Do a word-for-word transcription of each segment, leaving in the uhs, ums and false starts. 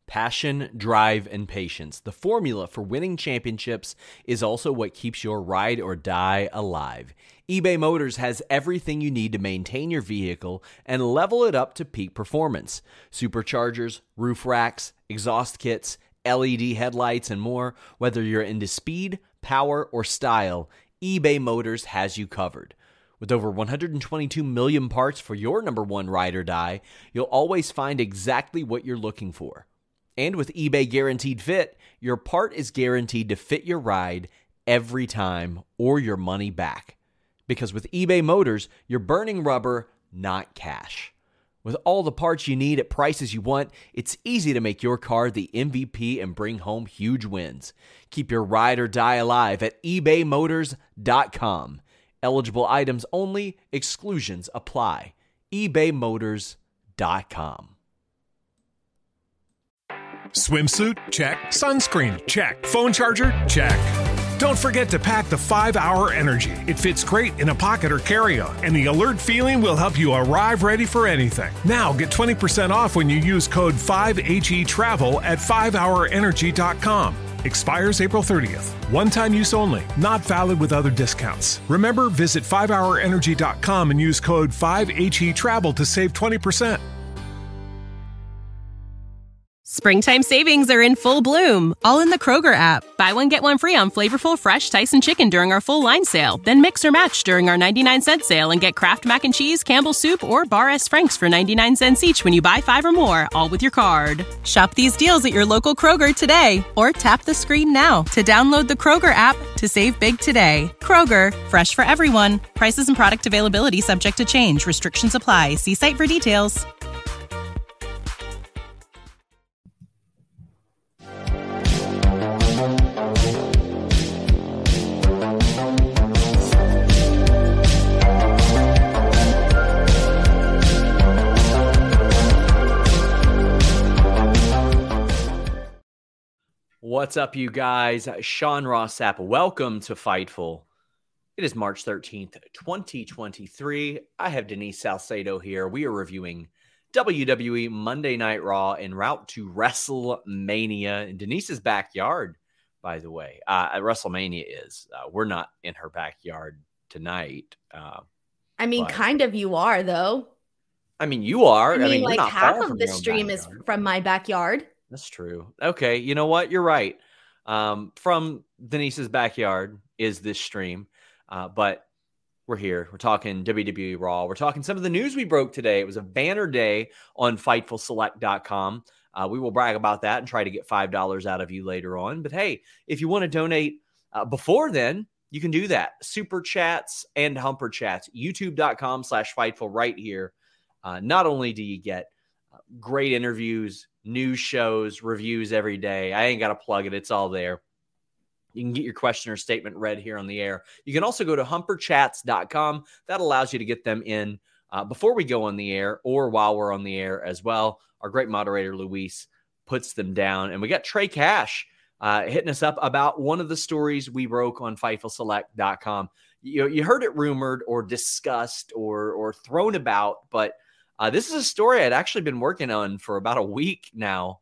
Passion, drive, and patience. The formula for winning championships is also what keeps your ride or die alive. eBay Motors has everything you need to maintain your vehicle and level it up to peak performance. Superchargers, roof racks, exhaust kits, L E D headlights, and more. Whether you're into speed, power, or style, eBay Motors has you covered. With over one hundred twenty-two million parts for your number one ride or die, you'll always find exactly what you're looking for. And with eBay Guaranteed Fit, your part is guaranteed to fit your ride every time or your money back. Because with eBay Motors, you're burning rubber, not cash. With all the parts you need at prices you want, it's easy to make your car the M V P and bring home huge wins. Keep your ride or die alive at ebay motors dot com. Eligible items only, exclusions apply. ebay motors dot com. Swimsuit? Check. Sunscreen? Check. Phone charger? Check. Don't forget to pack the five hour Energy. It fits great in a pocket or carry-on, and the alert feeling will help you arrive ready for anything. Now get twenty percent off when you use code five H E travel at five hour energy dot com. Expires April thirtieth. One-time use only. Not valid with other discounts. Remember, visit five hour energy dot com and use code five H E travel to save twenty percent. Springtime savings are in full bloom, all in the Kroger app. Buy one, get one free on flavorful, fresh Tyson chicken during our full line sale. Then mix or match during our ninety-nine cent sale and get Kraft Mac and Cheese, Campbell's Soup, or Bar S. Frank's for ninety-nine cents each when you buy five or more, all with your card. Shop these deals at your local Kroger today, or tap the screen now to download the Kroger app to save big today. Kroger, fresh for everyone. Prices and product availability subject to change. Restrictions apply. See site for details. What's up, you guys? Sean Ross Sapp. Welcome to Fightful. It is March thirteenth, twenty twenty-three. I have Denise Salcedo here. We are reviewing W W E Monday Night Raw en route to WrestleMania in Denise's backyard, by the way. Uh, WrestleMania is. Uh, we're not in her backyard tonight. Uh, I mean, but, kind of you are, though. I mean, you are. I mean, I mean like half of the stream is from my backyard. That's true. Okay, you know what? You're right. Um, from Denise's backyard is this stream, uh, but we're here. We're talking W W E Raw. We're talking some of the news we broke today. It was a banner day on Fightful Select dot com. Uh, we will brag about that and try to get five dollars out of you later on. But hey, if you want to donate uh, before then, you can do that. Super Chats and Humper Chats. YouTube.com slash Fightful right here. Uh, not only do you get uh, great interviews, news shows, reviews every day. I ain't got to plug it. It's all there. You can get your question or statement read here on the air. You can also go to humper chats dot com. That allows you to get them in uh, before we go on the air or while we're on the air as well. Our great moderator, Luis, puts them down. And we got Trey Cash uh, hitting us up about one of the stories we broke on Fightful Select dot com. You, you heard it rumored or discussed or, or thrown about, but Uh, this is a story I'd actually been working on for about a week now.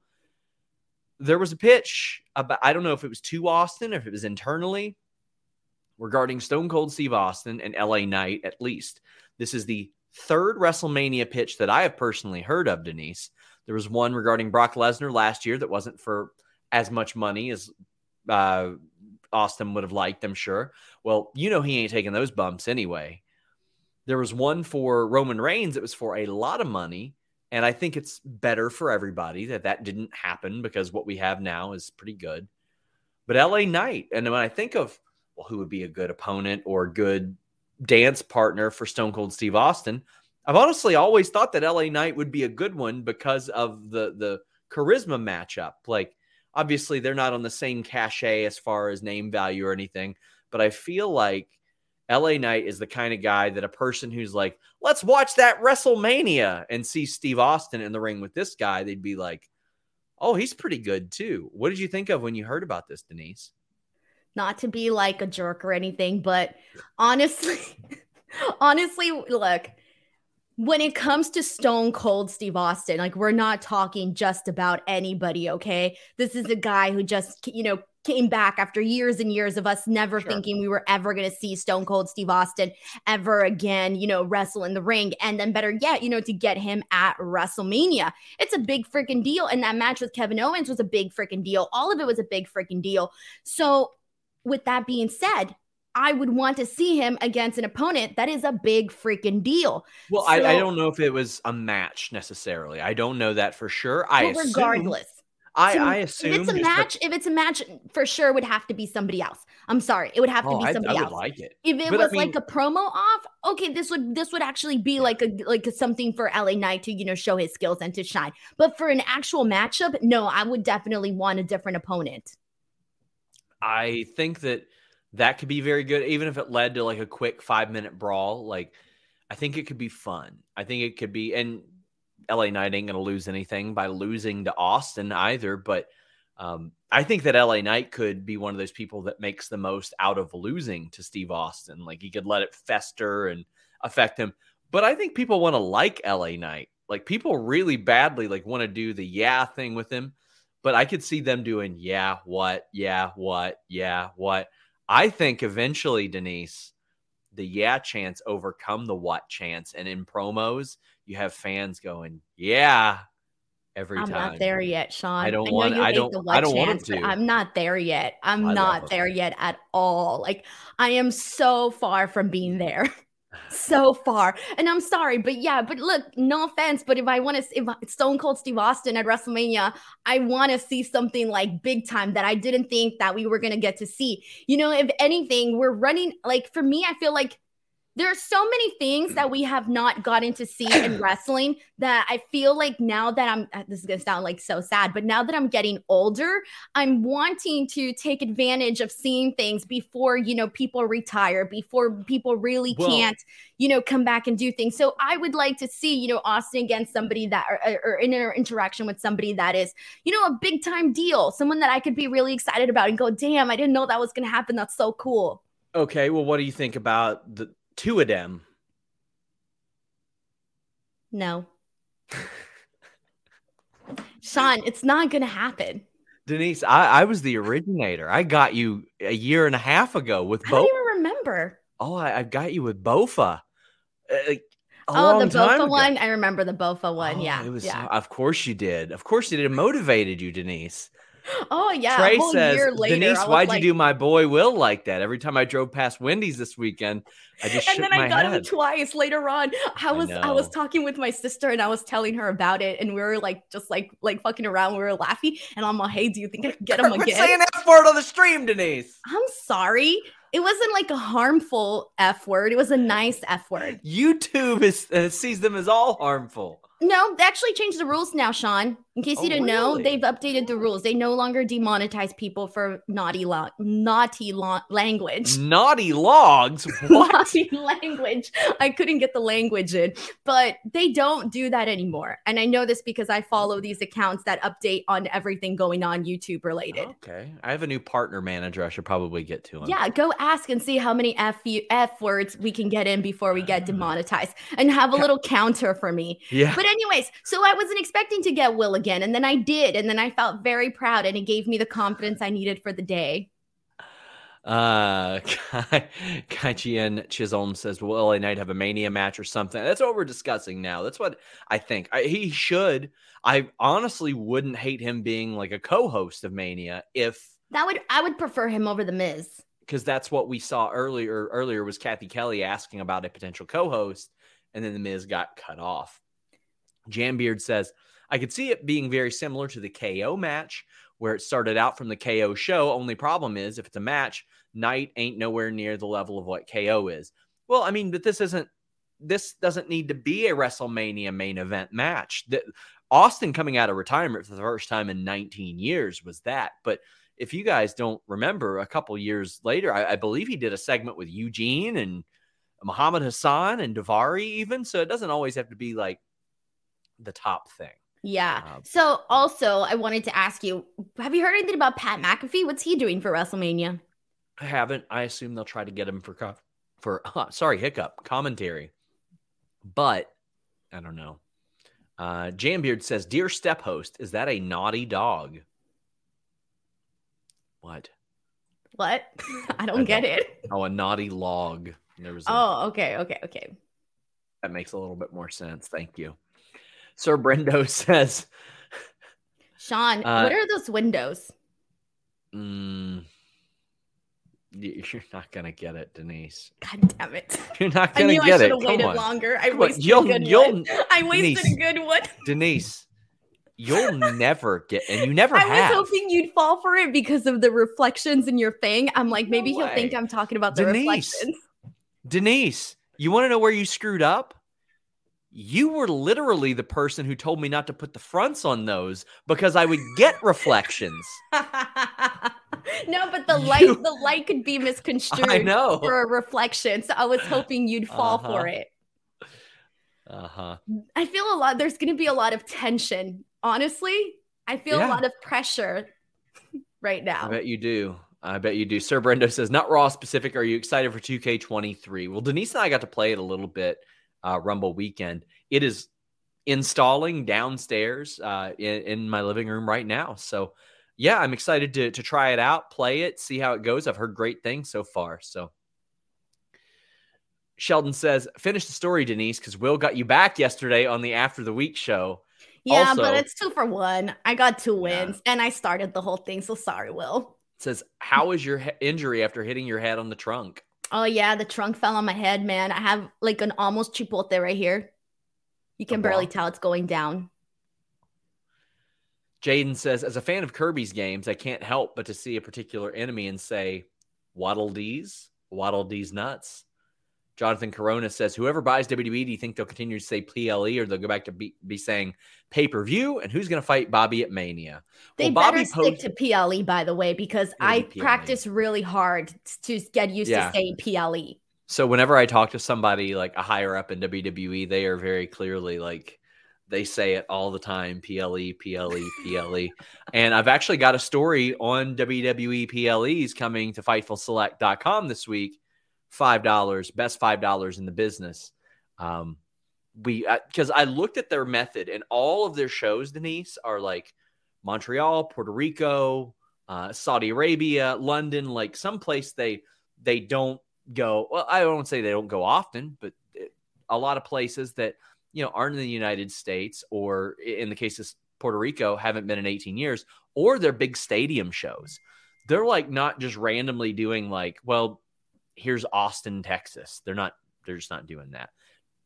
There was a pitch about, I don't know if it was to Austin or if it was internally, regarding Stone Cold Steve Austin and L A Knight, at least. This is the third WrestleMania pitch that I have personally heard of, Denise. There was one regarding Brock Lesnar last year that wasn't for as much money as uh, Austin would have liked, I'm sure. Well, you know he ain't taking those bumps anyway. There was one for Roman Reigns that was for a lot of money, and I think it's better for everybody that that didn't happen because what we have now is pretty good. But L A Knight, and when I think of, well, who would be a good opponent or good dance partner for Stone Cold Steve Austin, I've honestly always thought that L A Knight would be a good one because of the, the charisma matchup. Like, obviously, they're not on the same cachet as far as name value or anything, but I feel like L A Knight is the kind of guy that a person who's like, let's watch that WrestleMania and see Steve Austin in the ring with this guy, they'd be like, oh, he's pretty good too. What did you think of when you heard about this, Denise? Not to be like a jerk or anything, but honestly, honestly, look, when it comes to Stone Cold Steve Austin, like we're not talking just about anybody, okay? This is a guy who just, you know, came back after years and years of us never sure. thinking we were ever going to see Stone Cold Steve Austin ever again, you know, wrestle in the ring. And then better yet, you know, to get him at WrestleMania. It's a big freaking deal. And that match with Kevin Owens was a big freaking deal. All of it was a big freaking deal. So with that being said, I would want to see him against an opponent that is a big freaking deal. Well, so, I, I don't know if it was a match necessarily. I don't know that for sure. I well, regardless. Assume, I, so I assume if it's a match, if it's a match, for sure would have to be somebody else. I'm sorry, it would have to oh, be somebody I, I else. Would like it. If it but was I mean, like a promo off, okay, this would this would actually be like a like a, something for L A Knight to, you know, show his skills and to shine. But for an actual matchup, no, I would definitely want a different opponent. I think that that could be very good, even if it led to like a quick five minute brawl. Like, I think it could be fun. I think it could be, and L A Knight ain't going to lose anything by losing to Austin either. But um, I think that L A Knight could be one of those people that makes the most out of losing to Steve Austin. Like, he could let it fester and affect him. But I think people want to like L A Knight. Like, people really badly like want to do the yeah thing with him. But I could see them doing yeah, what, yeah, what, yeah, what. I think eventually, Denise, the yeah chants overcome the what chants. And in promos, you have fans going, yeah, every I'm time. I'm not there yet, Sean. I don't I want I don't I don't chants, want to. I'm not there yet. I'm I not there yet at all. Like, I am so far from being there. So far. And I'm sorry, but yeah, but look, no offense, but if I want to, if Stone Cold Steve Austin at WrestleMania, I want to see something like big time that I didn't think that we were going to get to see. You know, if anything, we're running, like, for me, I feel like there are so many things that we have not gotten to see in wrestling that I feel like now that I'm, this is going to sound like so sad, but now that I'm getting older, I'm wanting to take advantage of seeing things before, you know, people retire, before people really well, can't, you know, come back and do things. So I would like to see, you know, Austin against somebody that, or, or in an interaction with somebody that is, you know, a big time deal, someone that I could be really excited about and go, damn, I didn't know that was going to happen. That's so cool. Okay. Well, what do you think about the two of them? No. Sean, it's not going to happen. Denise, I, I was the originator. I got you a year and a half ago with Bofa. I don't even remember. Oh, I, I got you with Bofa. Uh, oh, the Bofa one? I remember the Bofa one. Oh, yeah. It was, yeah. Of course you did. Of course you did. It motivated you, Denise. Oh, yeah. Trey a whole says, year later, Denise, why'd like, you do my boy Will like that? Every time I drove past Wendy's this weekend, I just and shook then my I got head. him twice later on. I was I, I, was talking with my sister and I was telling her about it, and we were like just like like fucking around. We were laughing, and I'm like, "Hey, do you think I can get him again?" Quit saying F word on the stream, Denise. I'm sorry. It wasn't like a harmful F word. It was a nice F word. YouTube is uh, sees them as all harmful. No, they actually changed the rules now, Sean. In case Oh, you didn't really? know, they've updated the rules. They no longer demonetize people for naughty lo- naughty lo- language. Naughty logs? What? Naughty language. I couldn't get the language in, but they don't do that anymore. And I know this because I follow these accounts that update on everything going on YouTube related. Okay. I have a new partner manager. I should probably get to him. Yeah, go ask and see how many F, F words we can get in before we get demonetized, and have a little counter for me. Yeah. But anyways, so I wasn't expecting to get Will again, and then I did, and then I felt very proud, and it gave me the confidence I needed for the day. Uh, Kaichian Chisholm says, will L A Knight have a Mania match or something? That's what we're discussing now. That's what I think. I, he should. I honestly wouldn't hate him being like a co-host of Mania if that would I would prefer him over The Miz, because that's what we saw earlier. Earlier was Kathy Kelly asking about a potential co-host, and then The Miz got cut off. Jambeard says, I could see it being very similar to the K O match where it started out from the K O show. Only problem is if it's a match, Knight ain't nowhere near the level of what K O is. Well, I mean, but this isn't, this doesn't need to be a WrestleMania main event match. The, Austin coming out of retirement for the first time in nineteen years was that. But if you guys don't remember, a couple years later, I, I believe he did a segment with Eugene and Muhammad Hassan and Daivari even. So it doesn't always have to be like the top thing. Yeah. Um, so also I wanted to ask you, have you heard anything about Pat McAfee? What's he doing for WrestleMania? I haven't. I assume they'll try to get him for, for uh, sorry, hiccup, commentary. But I don't know. Uh, Jambeard says, "Dear Step Host, is that a naughty dog?" What? What? I don't I get don't. it. Oh, a naughty log. There was. A, oh, okay, okay, okay. That makes a little bit more sense. Thank you. Sir Brendo says, "Sean, uh, what are those windows?" Mm, you're not gonna get it, Denise. God damn it! You're not gonna get it. I should have waited on. longer. I Come wasted on. a good you'll, one. I wasted Denise, a good one. Denise, you'll never get, and you never I have. I was hoping you'd fall for it because of the reflections in your thing. I'm like, maybe no he'll way. think I'm talking about the Denise, reflections. Denise, you want to know where you screwed up? You were literally the person who told me not to put the fronts on those because I would get reflections. No, but the light, you, the light could be misconstrued I know. for a reflection. So I was hoping you'd fall uh-huh. for it. Uh-huh. I feel a lot. There's going to be a lot of tension. Honestly, I feel yeah. a lot of pressure right now. I bet you do. I bet you do. Sir Brendo says, "Not Raw specific. Are you excited for two K twenty-three? Well, Denise and I got to play it a little bit. Uh, Rumble weekend. It is installing downstairs uh, in, in my living room right now. So, yeah, I'm excited to to try it out, play it, see how it goes. I've heard great things so far. So, Sheldon says, "Finish the story, Denise, because Will got you back yesterday on the After the Week show." Yeah, also, but it's two for one. I got two wins, yeah. and I started the whole thing. So sorry, Will. Says, "How was your he- injury after hitting your head on the trunk?" Oh, yeah, the trunk fell on my head, man. I have like an almost chipotle right here. You can barely tell it's going down. Jaden says, "As a fan of Kirby's games, I can't help but to see a particular enemy and say, Waddle Dees, Waddle Dees nuts." Jonathan Corona says, "Whoever buys W W E, do you think they'll continue to say P L E or they'll go back to be, be saying pay-per-view? And who's going to fight Bobby at Mania?" They well, better Bobby stick post- to P L E, by the way, because I P L E. practice really hard to get used yeah. to saying P L E. So whenever I talk to somebody like a higher up in W W E, they are very clearly like, they say it all the time, P L E, P L E, P L E. And I've actually got a story on W W E P L Es coming to Fightful Select dot com this week. five dollars, best five dollars in the business. Um, we, because I, I looked at their method and all of their shows, Denise, are like Montreal, Puerto Rico, uh, Saudi Arabia, London, like someplace they, they don't go. Well, I don't say they don't go often, but a lot of places that, you know, aren't in the United States, or in the case of Puerto Rico, haven't been in eighteen years, or they're big stadium shows. They're like not just randomly doing like, well, here's Austin, Texas. They're not, they're just not doing that.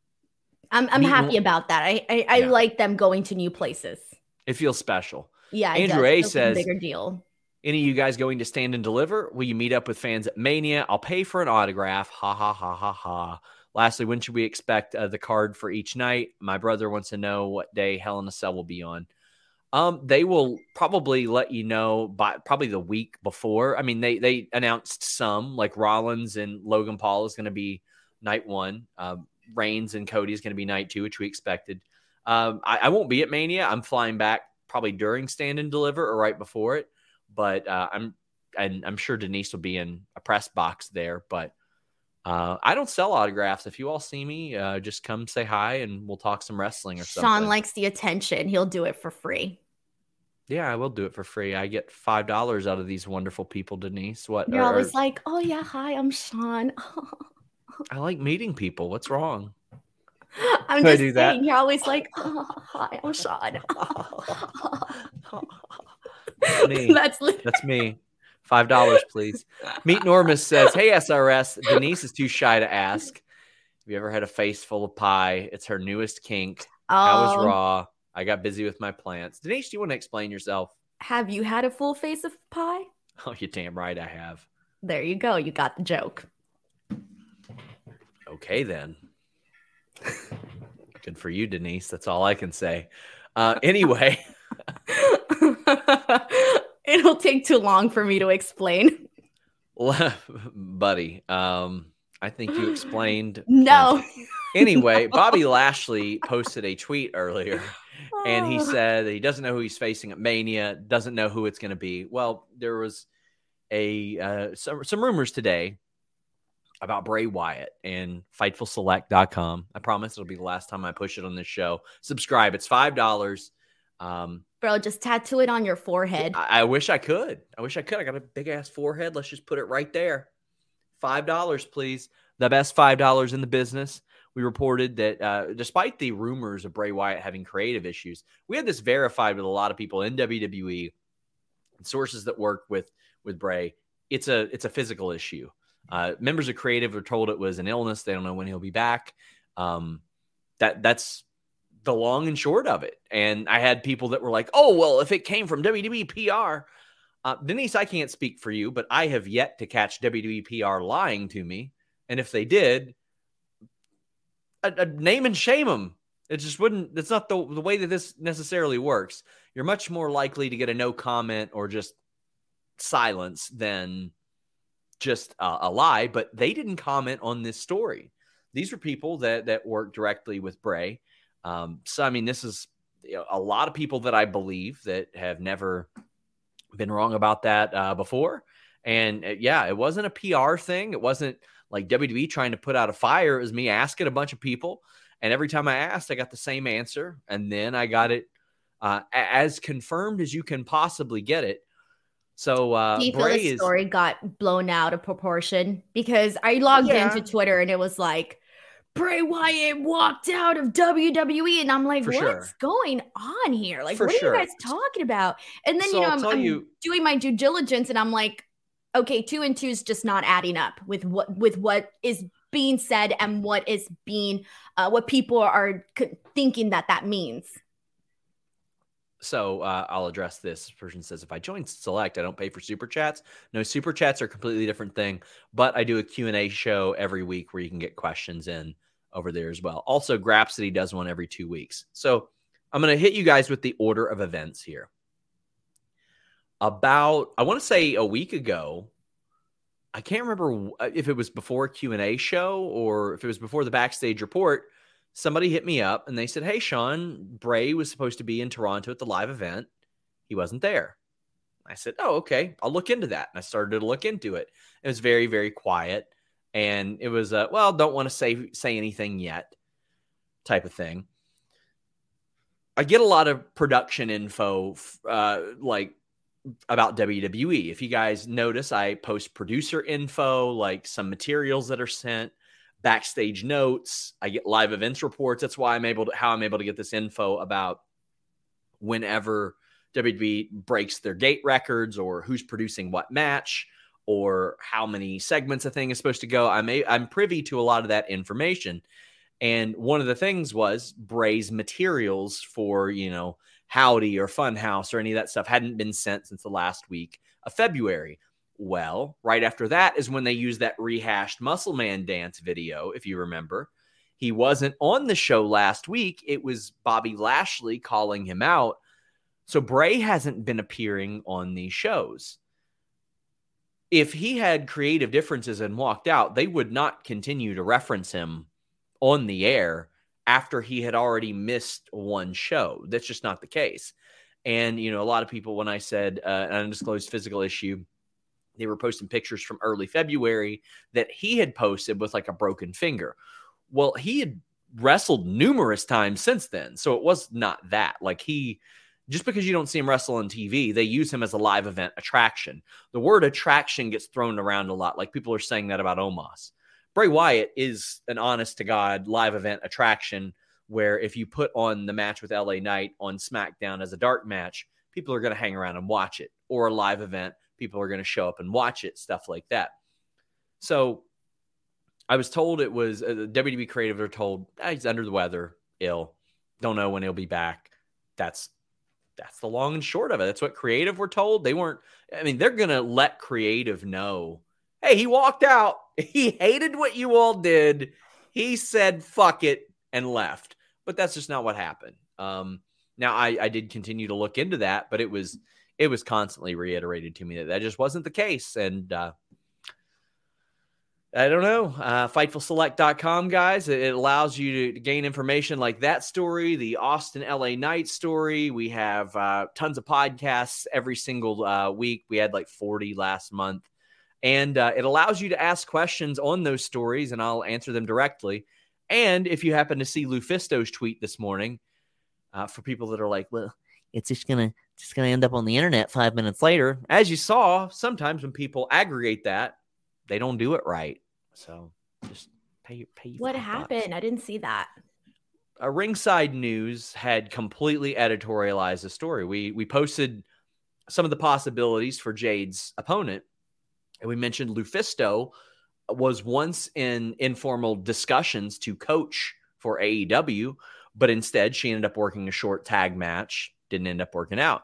I'm I'm happy about that. I I, I yeah. like them going to new places. It feels special. Yeah. Andrew A says, bigger deal. "Any of you guys going to Stand and Deliver? Will you meet up with fans at Mania? I'll pay for an autograph. Ha ha ha ha ha. Lastly, when should we expect uh, the card for each night? My brother wants to know what day Hell in a Cell will be on." Um, they will probably let you know by probably the week before. I mean, they they announced some, like Rollins and Logan Paul is going to be night one. Um, Reigns and Cody is going to be night two, which we expected. Um, I, I won't be at Mania. I'm flying back probably during Stand and Deliver or right before it. But uh, I'm and I'm sure Denise will be in a press box there. But uh, I don't sell autographs. If you all see me, uh, just come say hi and we'll talk some wrestling or Sean something. Sean likes the attention. He'll do it for free. Yeah, I will do it for free. I get five dollars out of these wonderful people, Denise. What? You're or, always like, "Oh yeah, hi, I'm Sean." I like meeting people. What's wrong? I'm Do just I do saying, that? you're always like, "Oh, hi, I'm Sean." That's me. That's, That's me. Five dollars, please. Meet Normus says, "Hey S R S, Denise is too shy to ask. Have you ever had a face full of pie? It's her newest kink. Oh. How was Raw? I got busy with my plants." Denise, do you want to explain yourself? Have you had a full face of pie? Oh, you're damn right I have. There you go. You got the joke. Okay, then. Good for you, Denise. That's all I can say. Uh, anyway. It'll take too long for me to explain. Buddy, um, I think you explained. No. Anyway, Bobby Lashley posted a tweet earlier, and he said that he doesn't know who he's facing at Mania, doesn't know who it's going to be. Well, there was a uh, some, some rumors today about Bray Wyatt and Fightful Select dot com. I promise it'll be the last time I push it on this show. Subscribe. It's five dollars. Um, Bro, just tattoo it on your forehead. I, I wish I could. I wish I could. I got a big-ass forehead. Let's just put it right there. five dollars, please. The best five dollars in the business. We reported that uh, despite the rumors of Bray Wyatt having creative issues, we had this verified with a lot of people in W W E and sources that work with, with Bray. It's a, it's a physical issue. Uh, members of creative were told it was an illness. They don't know when he'll be back. Um, that that's the long and short of it. And I had people that were like, oh, well, if it came from W W E P R, uh, Denise, I can't speak for you, but I have yet to catch W W E P R lying to me. And if they did, a, a name and shame them. It just wouldn't, that's not the, the way that this necessarily works. You're much more likely to get a no comment or just silence than just uh, a lie, but they didn't comment on this story. These were people that that work directly with Bray. Um, so, I mean, this is you know, a lot of people that I believe that have never been wrong about that uh, before. And uh, yeah, it wasn't a P R thing. It wasn't like W W E trying to put out a fire. It was me asking a bunch of people. And every time I asked, I got the same answer. And then I got it uh, as confirmed as you can possibly get it. So uh, do you Bray feel the is, story got blown out of proportion? Because I logged Yeah. into Twitter and it was like, Bray Wyatt walked out of W W E. And I'm like, For what's sure. going on here? Like, For what sure. are you guys talking about? And then, So you know, I'll I'm, tell I'm you- doing my due diligence and I'm like, okay, two and two is just not adding up with what with what is being said and what is being, uh, what people are c- thinking that that means. So uh, I'll address this. This person says, if I join Select, I don't pay for super chats. No, super chats are a completely different thing, but I do a Q and A show every week where you can get questions in over there as well. Also, Grapsody does one every two weeks. So I'm going to hit you guys with the order of events here. About, I want to say a week ago, I can't remember if it was before a Q and A show or if it was before the Backstage Report, somebody hit me up and they said, hey, Sean, Bray was supposed to be in Toronto at the live event. He wasn't there. I said, oh, okay, I'll look into that. And I started to look into it. It was very, very quiet. And it was, uh, well, don't want to say, say anything yet type of thing. I get a lot of production info, uh, like about W W E. If you guys notice, I post producer info, like some materials that are sent, backstage notes. I get live events reports. That's why I'm able to, how I'm able to get this info about whenever W W E breaks their gate records or who's producing what match or how many segments a thing is supposed to go. I'm a, I'm privy to a lot of that information. And one of the things was Bray's materials for, you know, Howdy or Funhouse or any of that stuff hadn't been sent since the last week of February. Well, right after that is when they used that rehashed Muscle Man dance video, if you remember. He wasn't on the show last week. It was Bobby Lashley calling him out. So Bray hasn't been appearing on these shows. If he had creative differences and walked out, they would not continue to reference him on the air after he had already missed one show. That's just not the case. And, you know, a lot of people, when I said uh, an undisclosed physical issue, they were posting pictures from early February that he had posted with like a broken finger. Well, he had wrestled numerous times since then. So it was not that. Like he, just because you don't see him wrestle on T V, they use him as a live event attraction. The word attraction gets thrown around a lot. Like people are saying that about Omos. Bray Wyatt is an honest-to-God live event attraction where if you put on the match with L A Knight on SmackDown as a dark match, people are going to hang around and watch it. Or a live event, people are going to show up and watch it, stuff like that. So I was told it was, uh, the W W E creative are told, ah, he's under the weather, ill, don't know when he'll be back. That's that's the long and short of it. That's what creative were told. They weren't, I mean, they're going to let creative know, hey, he walked out. He hated what you all did. He said, fuck it, and left. But that's just not what happened. Um, now, I, I did continue to look into that, but it was it was constantly reiterated to me that that just wasn't the case. And uh, I don't know. Uh, Fightful Select dot com, guys. It, it allows you to, to gain information like that story, the Austin L A Knight story. We have uh, tons of podcasts every single uh, week. We had like forty last month. And uh, it allows you to ask questions on those stories, and I'll answer them directly. And if you happen to see Lufisto's tweet this morning, uh, for people that are like, well, it's just gonna just gonna end up on the internet five minutes later. As you saw, sometimes when people aggregate that, they don't do it right. So just pay pay. What happened? Bucks. I didn't see that. A Ringside News had completely editorialized the story. We we posted some of the possibilities for Jade's opponent. And we mentioned Lufisto was once in informal discussions to coach for A E W, but instead she ended up working a short tag match, didn't end up working out.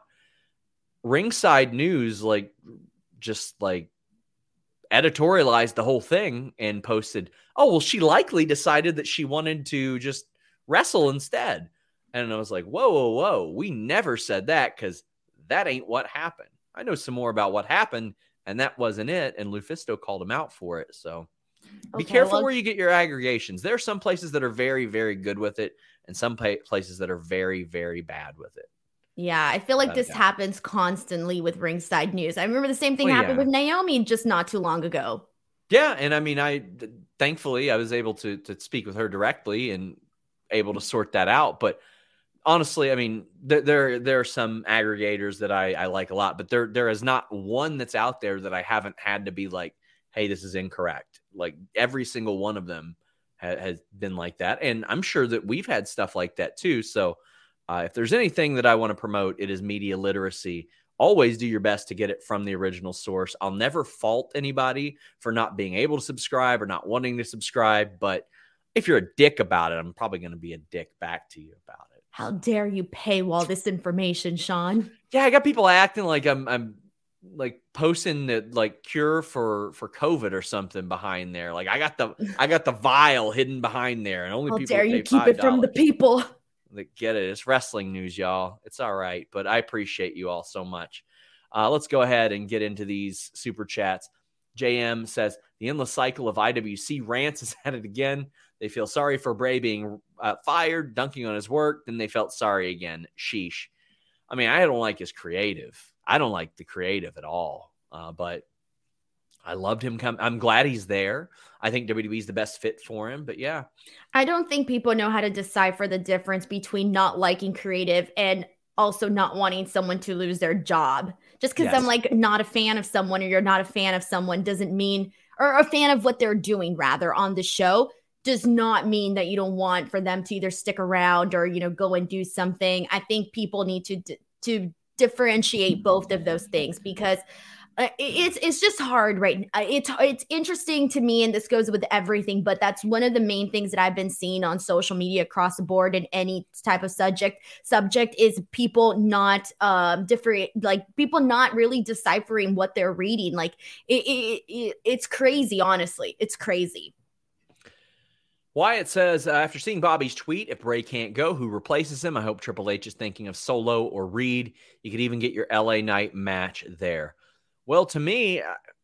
Ringside News, like, just like editorialized the whole thing and posted, oh, well, she likely decided that she wanted to just wrestle instead. And I was like, whoa, whoa, whoa. We never said that, because that ain't what happened. I know some more about what happened, and that wasn't it. And Lufisto called him out for it. So be okay, careful well, where you get your aggregations. There are some places that are very, very good with it, and some places that are very, very bad with it. Yeah, I feel like this doubt. happens constantly with Ringside News. I remember the same thing well, happened yeah. with Naomi just not too long ago. Yeah, and I mean, I thankfully I was able to to speak with her directly and able to sort that out. But honestly, I mean, there there, there are some aggregators that I, I like a lot, but there there is not one that's out there that I haven't had to be like, hey, this is incorrect. Like every single one of them ha- has been like that, and I'm sure that we've had stuff like that too. So uh, if there's anything that I want to promote, it is media literacy. Always do your best to get it from the original source. I'll never fault anybody for not being able to subscribe or not wanting to subscribe, but if you're a dick about it, I'm probably going to be a dick back to you about it. How dare you paywall this information, Sean? Yeah, I got people acting like I'm I'm like posting the like cure for for COVID or something behind there. Like I got the I got the vial hidden behind there, and only How people dare you keep it from the people. Like, get it. It's wrestling news, y'all. It's all right, but I appreciate you all so much. Uh, let's go ahead and get into these super chats. J M says the endless cycle of I W C rants is at it again. They feel sorry for Bray being uh, fired, dunking on his work. Then they felt sorry again. Sheesh. I mean, I don't like his creative. I don't like the creative at all. Uh, but I loved him come. I'm glad he's there. I think W W E is the best fit for him. But yeah, I don't think people know how to decipher the difference between not liking creative and also not wanting someone to lose their job. Just because yes. I'm like not a fan of someone, or you're not a fan of someone, doesn't mean, or a fan of what they're doing rather on the show, does not mean that you don't want for them to either stick around or, you know, go and do something. I think people need to to differentiate both of those things, because uh, it's it's just hard, right? It's it's interesting to me, and this goes with everything, but that's one of the main things that I've been seeing on social media across the board in any type of subject. Subject is people not um different, like people not really deciphering what they're reading. Like it, it, it it's crazy, honestly, it's crazy. Wyatt says, uh, after seeing Bobby's tweet, if Bray can't go, who replaces him? I hope Triple H is thinking of Solo or Reed. You could even get your L A Knight match there. Well, to me,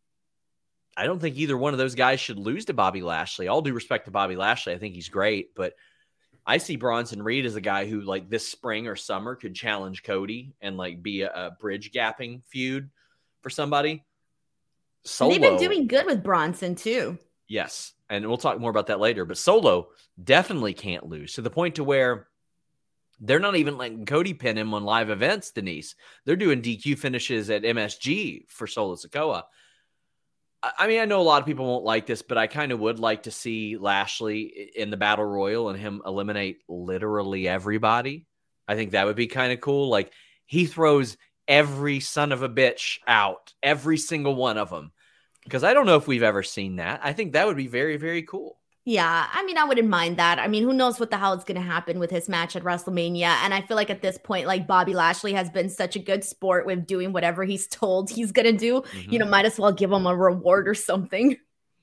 I don't think either one of those guys should lose to Bobby Lashley. All due respect to Bobby Lashley, I think he's great, but I see Bronson Reed as a guy who, like, this spring or summer could challenge Cody and, like, be a, a bridge gapping feud for somebody. Solo, they've been doing good with Bronson, too. Yes, and we'll talk more about that later. But Solo definitely can't lose, to the point to where they're not even letting Cody pin him on live events, Denise. They're doing D Q finishes at M S G for Solo Sikoa. I mean, I know a lot of people won't like this, but I kind of would like to see Lashley in the Battle Royal and him eliminate literally everybody. I think that would be kind of cool. Like, he throws every son of a bitch out, every single one of them. Because I don't know if we've ever seen that. I think that would be very, very cool. Yeah, I mean, I wouldn't mind that. I mean, who knows what the hell is going to happen with his match at WrestleMania. And I feel like at this point, like, Bobby Lashley has been such a good sport with doing whatever he's told he's going to do. Mm-hmm. You know, might as well give him a reward or something.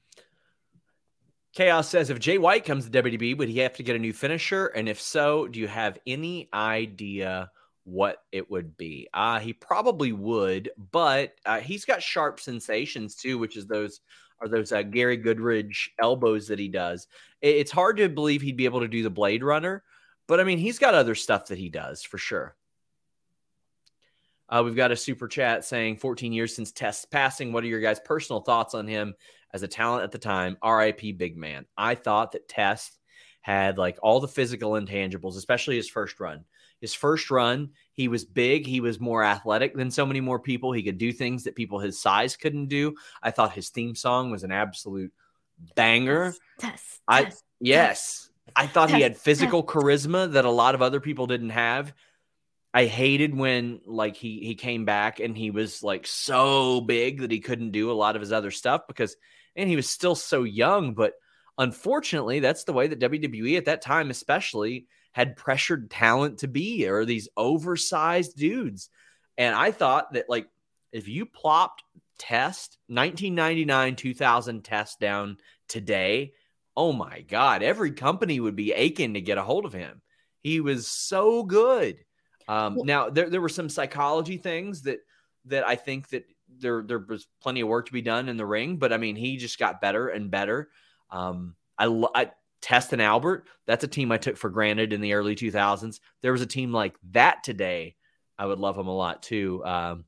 Chaos says, if Jay White comes to W W E, would he have to get a new finisher? And if so, do you have any idea what it would be? Uh, he probably would, but uh, he's got sharp sensations too, which is those are those uh, Gary Goodridge elbows that he does. It, it's hard to believe he'd be able to do the Blade Runner, but I mean, he's got other stuff that he does for sure. Uh, we've got a super chat saying fourteen years since Test's passing. What are your guys' personal thoughts on him as a talent at the time? R I P big man. I thought that Test had like all the physical intangibles, especially his first run. His first run, he was big. He was more athletic than so many more people. He could do things that people his size couldn't do. I thought his theme song was an absolute banger. Test, I test, yes. test, I thought test, he had physical test. charisma that a lot of other people didn't have. I hated when like he he came back and he was like so big that he couldn't do a lot of his other stuff because and he was still so young. But unfortunately, that's the way that W W E at that time especially had pressured talent to be, or these oversized dudes. And I thought that like if you plopped Test nineteen ninety-nine two thousand Test down today, oh my God, every company would be aching to get a hold of him. He was so good. Um, well, now there, there were some psychology things that, that I think that there, there was plenty of work to be done in the ring, but I mean, he just got better and better. Um, I, I Test and Albert, that's a team I took for granted in the early two thousands. There was a team like that today. I would love him a lot too. Um,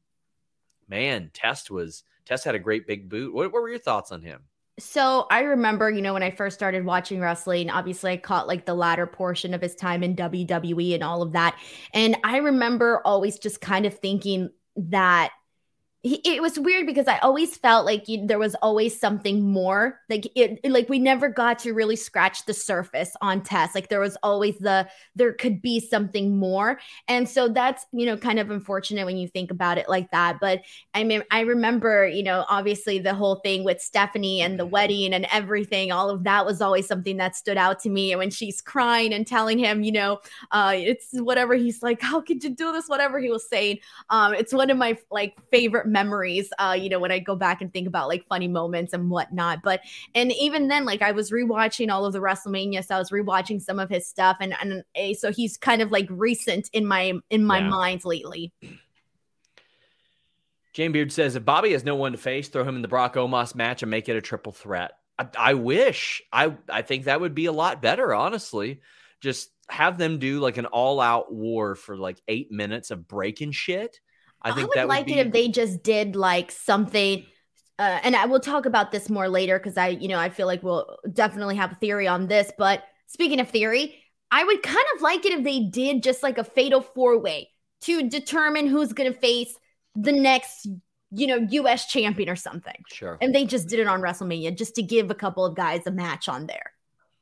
man, Test was, Test had a great big boot. What, what were your thoughts on him? So I remember, you know, when I first started watching wrestling, obviously I caught like the latter portion of his time in W W E and all of that. And I remember always just kind of thinking that he, it was weird because I always felt like you, there was always something more. Like it, like we never got to really scratch the surface on Test. Like there was always the, there could be something more. And so that's, you know, kind of unfortunate when you think about it like that. But I mean, I remember, you know, obviously the whole thing with Stephanie and the wedding and everything, all of that was always something that stood out to me. And when she's crying and telling him, you know, uh, it's whatever, he's like, how could you do this? Whatever he was saying. Um, it's one of my like favorite memories, uh, you know, when I go back and think about like funny moments and whatnot. But, and even then, like I was rewatching all of the WrestleMania, so I was rewatching some of his stuff. And, and uh, so he's kind of like recent in my, in my yeah. mind lately. Jane Beard says, if Bobby has no one to face, throw him in the Brock Omos match and make it a triple threat. I, I wish. I, I think that would be a lot better, honestly. Just have them do like an all-out war for like eight minutes of breaking shit. I think I would that would like be... it if they just did like something, uh, and I will talk about this more later because I, you know, I feel like we'll definitely have a theory on this. But speaking of theory, I would kind of like it if they did just like a fatal four-way to determine who's going to face the next, you know, U S champion or something. Sure. And they just did it on WrestleMania just to give a couple of guys a match on there,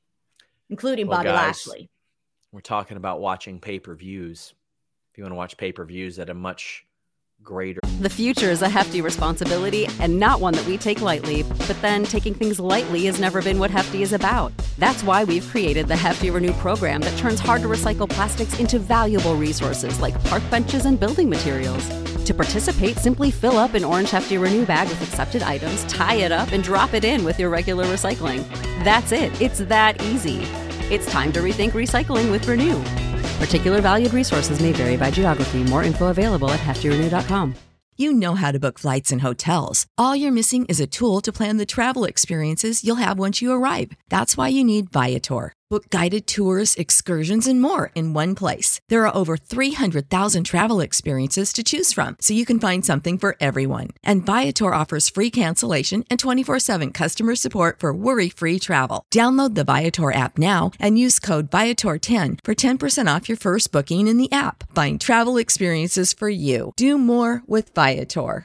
including well, Bobby guys, Lashley. We're talking about watching pay-per-views. If you want to watch pay-per-views at a much greater. The future is a hefty responsibility and not one that we take lightly. But then taking things lightly has never been what Hefty is about. That's why we've created the Hefty Renew program that turns hard to recycle plastics into valuable resources like park benches and building materials. To participate, simply fill up an orange Hefty Renew bag with accepted items, tie it up, and drop it in with your regular recycling. That's it. It's that easy. It's time to rethink recycling with Renew. Particular valued resources may vary by geography. More info available at hefty renew dot com. You know how to book flights and hotels. All you're missing is a tool to plan the travel experiences you'll have once you arrive. That's why you need Viator. Book guided tours, excursions, and more in one place. There are over three hundred thousand travel experiences to choose from, so you can find something for everyone. And Viator offers free cancellation and twenty-four seven customer support for worry-free travel. Download the Viator app now and use code Viator ten for ten percent off your first booking in the app. Find travel experiences for you. Do more with Viator.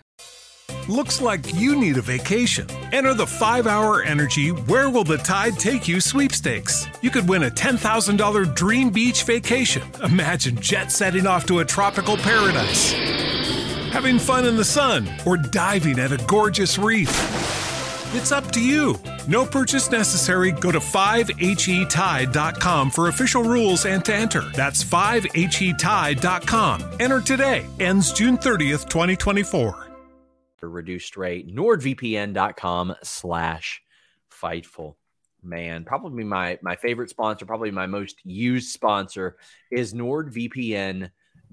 Looks like you need a vacation. Enter the five hour Energy Where Will the Tide Take You sweepstakes. You could win a ten thousand dollars dream beach vacation. Imagine jet setting off to a tropical paradise, having fun in the sun, or diving at a gorgeous reef. It's up to you. No purchase necessary. Go to five H E tide dot com for official rules and to enter. That's five H E tide dot com. Enter today. Ends June thirtieth, twenty twenty-four. Reduced rate. NordVPN.com slash Fightful. Man, probably my, my favorite sponsor, probably my most used sponsor is NordVPN.com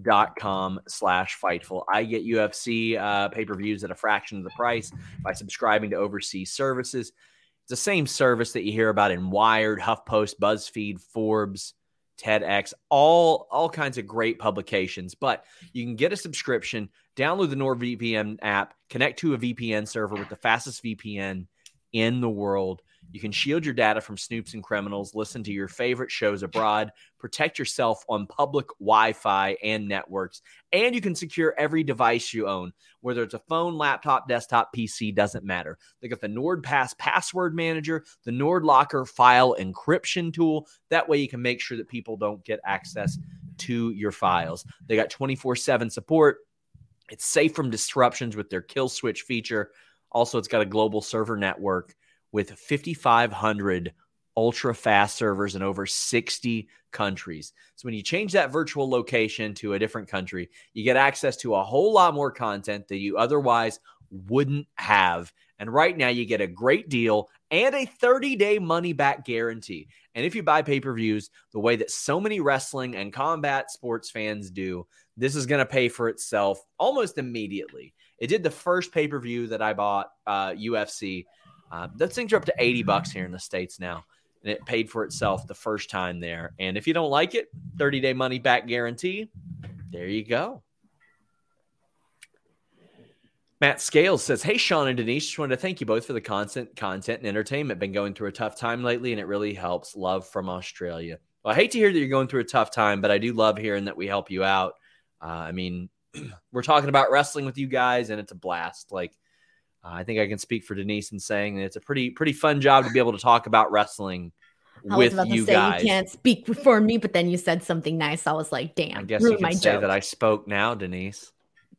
slash Fightful. I get U F C uh, pay-per-views at a fraction of the price by subscribing to overseas services. It's the same service that you hear about in Wired, HuffPost, BuzzFeed, Forbes, TEDx, all, all kinds of great publications. But you can get a subscription Download the NordVPN app, connect to a V P N server with the fastest V P N in the world. You can shield your data from snoops and criminals, listen to your favorite shows abroad, protect yourself on public Wi-Fi and networks, and you can secure every device you own, whether it's a phone, laptop, desktop, P C, doesn't matter. They got the NordPass password manager, the NordLocker file encryption tool. That way you can make sure that people don't get access to your files. They got twenty-four seven support. It's safe from disruptions with their kill switch feature. Also, it's got a global server network with fifty-five hundred ultra-fast servers in over sixty countries. So when you change that virtual location to a different country, you get access to a whole lot more content that you otherwise wouldn't have. And right now, you get a great deal and a thirty-day money-back guarantee. And if you buy pay-per-views the way that so many wrestling and combat sports fans do, this is going to pay for itself almost immediately. It did the first pay-per-view that I bought, uh, U F C. Uh, those things are up to eighty bucks here in the States now. And it paid for itself the first time there. And if you don't like it, thirty-day money-back guarantee. There you go. Matt Scales says, hey, Sean and Denise, just wanted to thank you both for the constant content and entertainment. Been going through a tough time lately, and it really helps. Love from Australia. Well, I hate to hear that you're going through a tough time, but I do love hearing that we help you out. Uh, I mean, we're talking about wrestling with you guys, and it's a blast. Like, uh, I think I can speak for Denise in saying that it's a pretty, pretty fun job to be able to talk about wrestling I with was about you to say, guys. You can't speak for me, but then you said something nice. I was like, damn, I guess you ruined could my say joke. that I spoke now, Denise.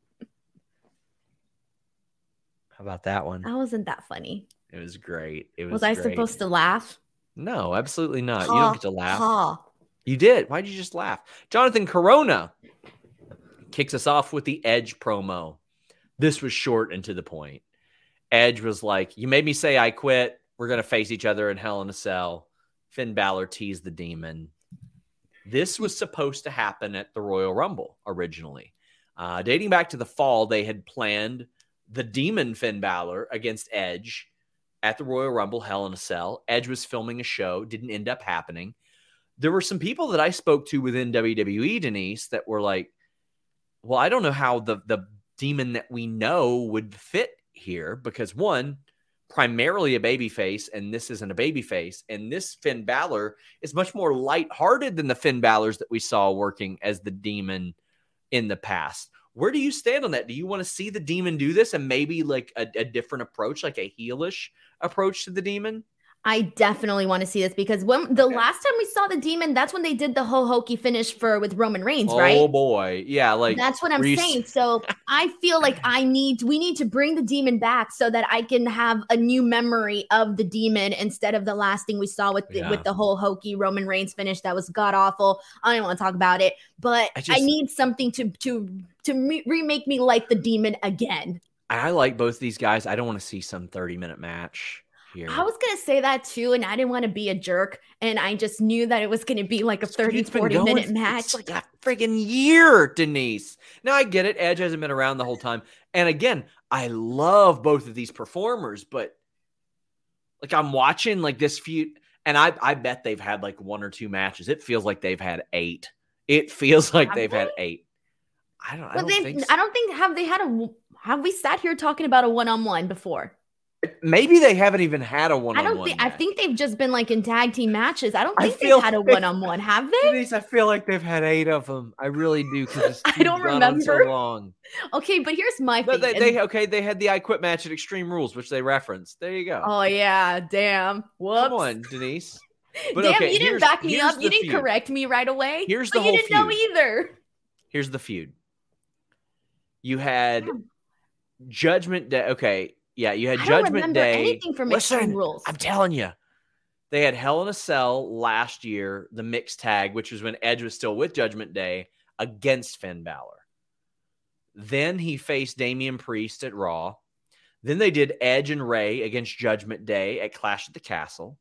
How about that one? That wasn't that funny. It was great. It was. Was I great. supposed to laugh? No, absolutely not. Ha, you don't get to laugh. Ha. You did. Why'd you just laugh? Jonathan Corona kicks us off with the Edge promo. This was short and to the point. Edge was like, you made me say I quit. We're going to face each other in Hell in a Cell. Finn Balor teased the demon. This was supposed to happen at the Royal Rumble originally. Uh, dating back to the fall, they had planned the demon Finn Balor against Edge at the Royal Rumble Hell in a Cell. Edge was filming a show. Didn't end up happening. There were some people that I spoke to within W W E, Denise, that were like, well, I don't know how the, the demon that we know would fit here because, one, primarily a babyface, and this isn't a babyface. And this Finn Balor is much more lighthearted than the Finn Balors that we saw working as the demon in the past. Where do you stand on that? Do you want to see the demon do this and maybe like a, a different approach, like a heelish approach to the demon? I definitely want to see this because when the Okay. last time we saw the demon, that's when they did the whole hokey finish for with Roman Reigns, Oh right? boy. Yeah. Like That's what I'm Reese- saying. So I feel like I need, we need to bring the demon back so that I can have a new memory of the demon instead of the last thing we saw with the, Yeah. with the whole hokey Roman Reigns finish that was god awful. I don't want to talk about it, but I I, just- need something to to to re- remake me like the demon again. I like both these guys. I don't want to see some thirty minute match here. I was gonna say that too, and I didn't want to be a jerk, and I just knew that it was gonna be like a thirty, It's been forty going- minute match. It's like a freaking year, Denise. Now I get it. Edge hasn't been around the whole time. And again, I love both of these performers, but like I'm watching like this feud, and I I bet they've had like one or two matches. It feels like they've had eight. It feels like Have they've they? had eight. I don't. I Well, don't they, think. So. I don't think have they had a have we sat here talking about a one on one before? Maybe they haven't even had a one. I don't think. I think they've just been like in tag team matches. I don't I think feel they've had a like- one on one. Have they? Denise, I feel like they've had eight of them. I really do because I don't remember. so long. Okay, but here's my But thing. they, they okay. They had the I Quit match at Extreme Rules, which they referenced. There you go. oh yeah, damn. Whoops. Come on, Denise. But Damn, okay, you didn't here's- back me here's up. You the didn't feud. correct me right away. Here's but the you whole didn't know feud. either. Here's the feud. You had Judgment Day. Okay, yeah, you had I don't Judgment remember Day. anything from Listen, Extreme Rules. I'm telling you, they had Hell in a Cell last year, the mixed tag, which was when Edge was still with Judgment Day against Finn Balor. Then he faced Damian Priest at Raw. Then they did Edge and Rey against Judgment Day at Clash at the Castle.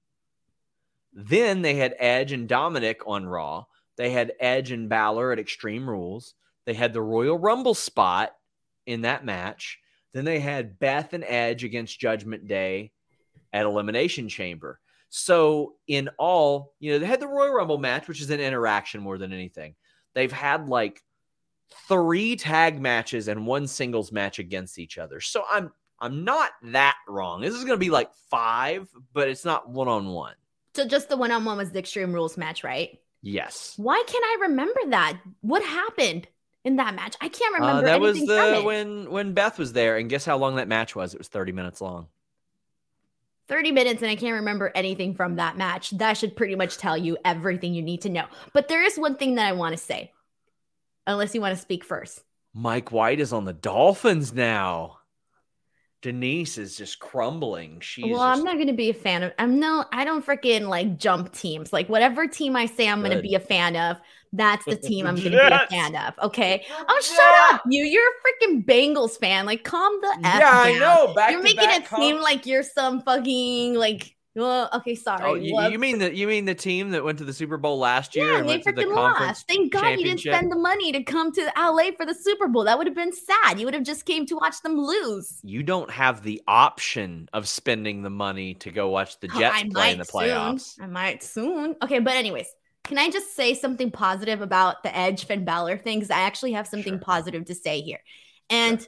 Then they had Edge and Dominic on Raw. They had Edge and Balor at Extreme Rules. They had the Royal Rumble spot in that match. Then they had Beth and Edge against Judgment Day at Elimination Chamber. So in all, you know, they had the Royal Rumble match, which is an interaction more than anything. They've had like three tag matches and one singles match against each other. So I'm I'm not that wrong. This is going to be like five, but it's not one-on-one. So just the one-on-one was the Extreme Rules match, right? Yes. Why can't I remember that? What happened in that match? I can't remember uh, that anything was from the it. when when Beth was there, and guess how long that match was? It was thirty minutes long. thirty minutes, and I can't remember anything from that match. That should pretty much tell you everything you need to know. But there is one thing that I want to say, unless you want to speak first. Mike White is on the Dolphins now. Denise is just crumbling. She's well, just... I'm not going to be a fan of. I'm no. I don't freaking like jump teams. Like whatever team I say I'm going to be a fan of, that's the team I'm going to Yes. be a fan of. Okay. Oh, shut Yeah. up, you. You're a freaking Bengals fan. Like, calm the f Yeah, down. I know. Back You're to making back it com- seem like you're some fucking like. Well, okay, sorry. Oh, you, Whoops. you mean the you mean the team that went to the Super Bowl last year Yeah, and they went to the freaking conference lost. Thank God you didn't championship? spend the money to come to L A for the Super Bowl. That would have been sad. You would have just came to watch them lose. You don't have the option of spending the money to go watch the Jets I play in might the playoffs. Soon. I might soon. Okay, but anyways, can I just say something positive about the Edge Finn Balor thing? Because I actually have something Sure. positive to say here. And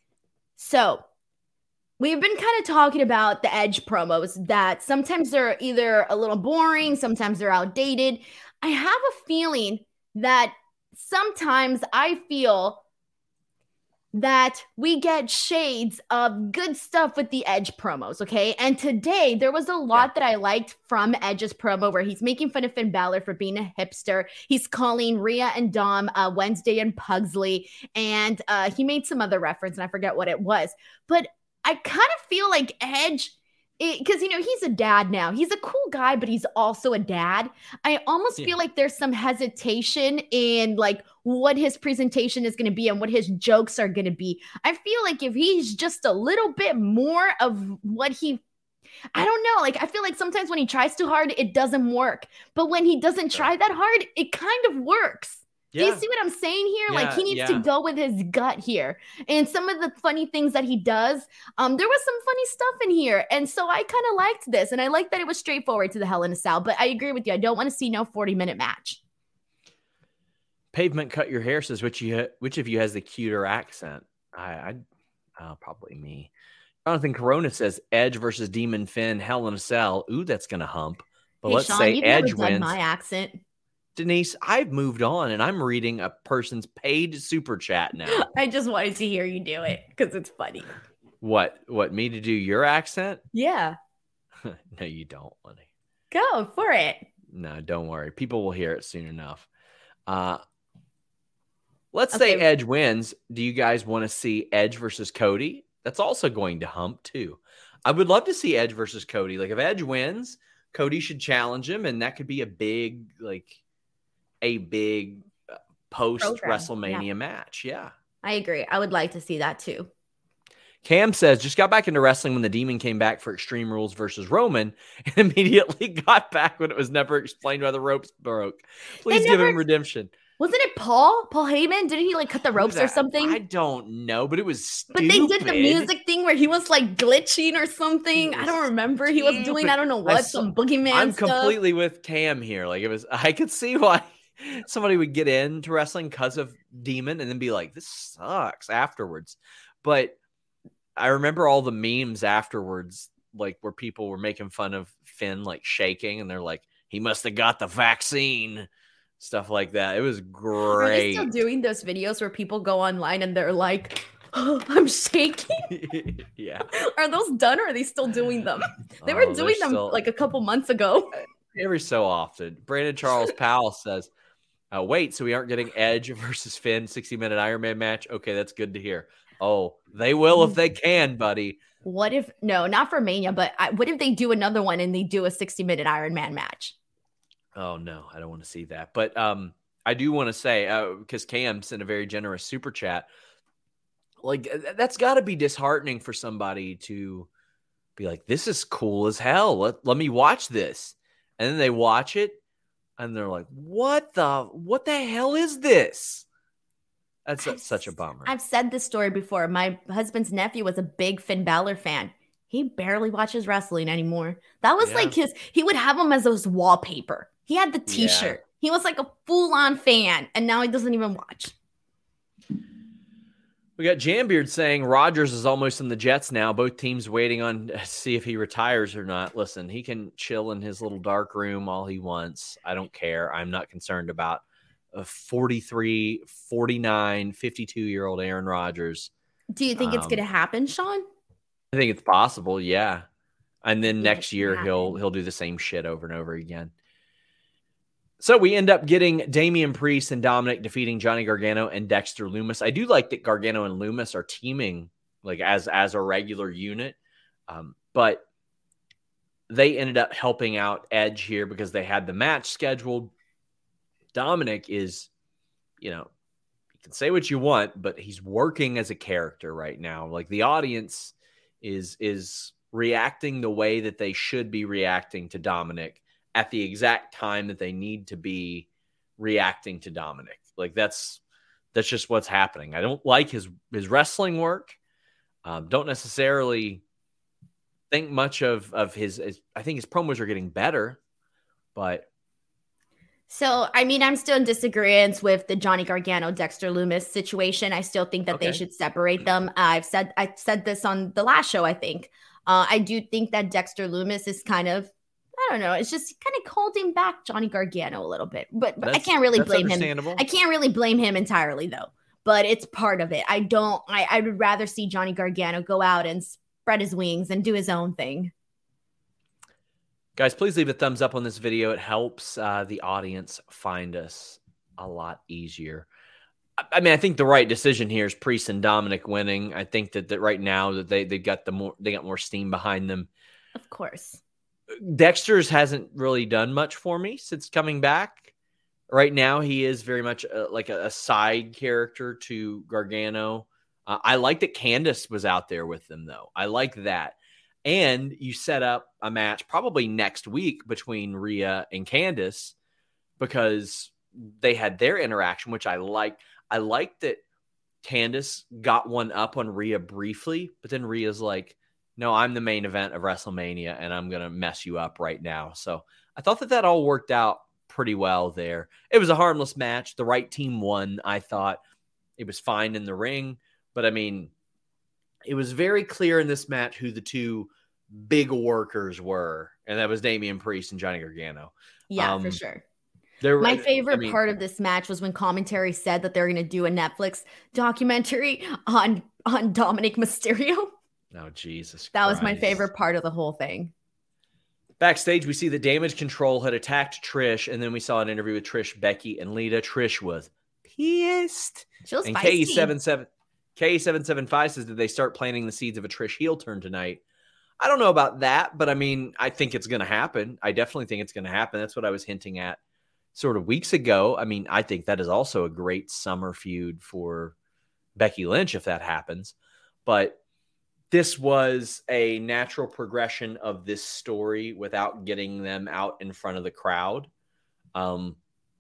so we've been kind of talking about the Edge promos that sometimes they're either a little boring, sometimes they're outdated. I have a feeling that sometimes I feel that we get shades of good stuff with the Edge promos, okay? And today, there was a lot that I liked from Edge's promo where he's making fun of Finn Balor for being a hipster. He's calling Rhea and Dom uh, Wednesday and Pugsley, and uh, he made some other reference, and I forget what it was. But I kind of feel like Edge, because, you know, he's a dad now. He's a cool guy, but he's also a dad. I almost Yeah. feel like there's some hesitation in, like, what his presentation is going to be and what his jokes are going to be. I feel like if he's just a little bit more of what he, I don't know, like, I feel like sometimes when he tries too hard, it doesn't work. But when he doesn't try that hard, it kind of works. Do you Yeah. see what I'm saying here? Like, Yeah, he needs yeah. to go with his gut here. And some of the funny things that he does, um, there was some funny stuff in here. And so I kind of liked this. And I like that it was straightforward to the Hell in a Cell. But I agree with you. I don't want to see no forty-minute match. Pavement Cut Your Hair says, which you which of you has the cuter accent? I, I uh, probably me. Jonathan Corona says, Edge versus Demon Finn, Hell in a Cell. Ooh, that's going to hump. But Hey, let's Sean, say you've Edge never done wins. my accent. Denise, I've moved on, and I'm reading a person's paid super chat now. I just wanted to hear you do it because it's funny. What? What, me to do your accent? Yeah, No, you don't, Lenny. go for it. No, don't worry. People will hear it soon enough. Uh, let's say Okay. Edge wins. Do you guys want to see Edge versus Cody? That's also going to hump, too. I would love to see Edge versus Cody. Like, if Edge wins, Cody should challenge him, and that could be a big, like, a big uh, post-WrestleMania yeah. match. Yeah. I agree. I would like to see that too. Cam says, just got back into wrestling when the Demon came back for Extreme Rules versus Roman and immediately got back when it was never explained why the ropes broke. Please give never- him redemption. Wasn't it Paul? Paul Heyman? Didn't he like cut the ropes or That- something? I don't know, but it was But stupid. they did the music thing where he was like glitching or something. I don't remember. He was doing, I don't know I what, saw- some boogeyman I'm stuff. completely with Cam here. Like, it was, I could see why somebody would get into wrestling because of Demon and then be like, this sucks afterwards. But I remember all the memes afterwards, like where people were making fun of Finn, like shaking, and they're like, he must have got the vaccine, stuff like that. It was Are they great. still doing those videos where people go online and they're like, oh, I'm shaking? Yeah. Are those done or are they still doing them? They Oh, were they're doing them still- like a couple months ago. every so often. Brandon Charles Powell says, uh, wait, so we aren't getting Edge versus Finn sixty minute Iron Man match? Okay, that's good to hear. Oh, they will if they can, buddy. What if, no, not for Mania, but I, what if they do another one and they do a sixty minute Iron Man match? Oh, no, I don't want to see that. But um, I do want to say, uh, because Cam sent a very generous super chat, like, th- that's got to be disheartening for somebody to be like, this is cool as hell. Let, let me watch this. And then they watch it, and they're like, what the, what the hell is this? That's I've such a s- bummer. I've said this story before. My husband's nephew was a big Finn Balor fan. He barely watches wrestling anymore. That was Yeah. like his, he would have him as his wallpaper. He had the t-shirt. He was like a full-on fan, and now he doesn't even watch. We got Jambeard saying Rodgers is almost in the Jets now. Both teams waiting on to see if he retires or not. Listen, he can chill in his little dark room all he wants. I don't care. I'm not concerned about a forty-three, forty-nine, fifty-two-year-old Aaron Rodgers. Do you think um, it's going to happen, Sean? I think it's possible, yeah. And then Yeah, next it year can he'll happen. he'll do the same shit over and over again. So we end up getting Damian Priest and Dominic defeating Johnny Gargano and Dexter Lumis. I do like that Gargano and Lumis are teaming like as, as a regular unit. Um, but they ended up helping out Edge here because they had the match scheduled. Dominic is, you know, you can say what you want, but he's working as a character right now. Like the audience is, is reacting the way that they should be reacting to Dominic at the exact time that they need to be reacting to Dominic. Like that's, that's just what's happening. I don't like his, his wrestling work. Um, don't necessarily think much of, of his, his, I think his promos are getting better, but So, I mean, I'm still in disagreement with the Johnny Gargano, Dexter Lumis situation. I still think that Okay. they should separate them. I've said, I said this on the last show, I think. Uh, I do think that Dexter Lumis is kind of, I don't know, it's just kind of holding back Johnny Gargano a little bit. But, but I That's- can't really that's blame him. understandable. I can't really blame him entirely, though. But it's part of it. I don't, I, I would rather see Johnny Gargano go out and spread his wings and do his own thing. Guys, please leave a thumbs up on this video. It helps uh, the audience find us a lot easier. I, I mean, I think the right decision here is Priest and Dominic winning. I think that, that right now that they they've got the more they got more steam behind them. Of course. Dexter's hasn't really done much for me since coming back. Right now, he is very much a, like a, a side character to Gargano. Uh, I like that Candice was out there with them, though. I like that. And you set up a match probably next week between Rhea and Candice because they had their interaction, which I like. I like that Candice got one up on Rhea briefly, but then Rhea's like, no, I'm the main event of WrestleMania, and I'm going to mess you up right now. So I thought that that all worked out pretty well there. It was a harmless match. The right team won, I thought. It was fine in the ring. But, I mean, it was very clear in this match who the two big workers were, and that was Damian Priest and Johnny Gargano. Yeah, Um, for sure. There, My favorite I mean, part of this match was when commentary said that they're going to do a Netflix documentary on on Dominic Mysterio. Oh, Jesus That was my Christ. favorite part of the whole thing. Backstage, we see that Damage Control had attacked Trish, and then we saw an interview with Trish, Becky, and Lita. Trish was pissed. She was And feisty. K E seventy-seven K E seven seventy-five says that they start planting the seeds of a Trish heel turn tonight. I don't know about that, but I mean, I think it's going to happen. I definitely think it's going to happen. That's what I was hinting at sort of weeks ago. I mean, I think that is also a great summer feud for Becky Lynch if that happens. But this was a natural progression of this story without getting them out in front of the crowd. Um,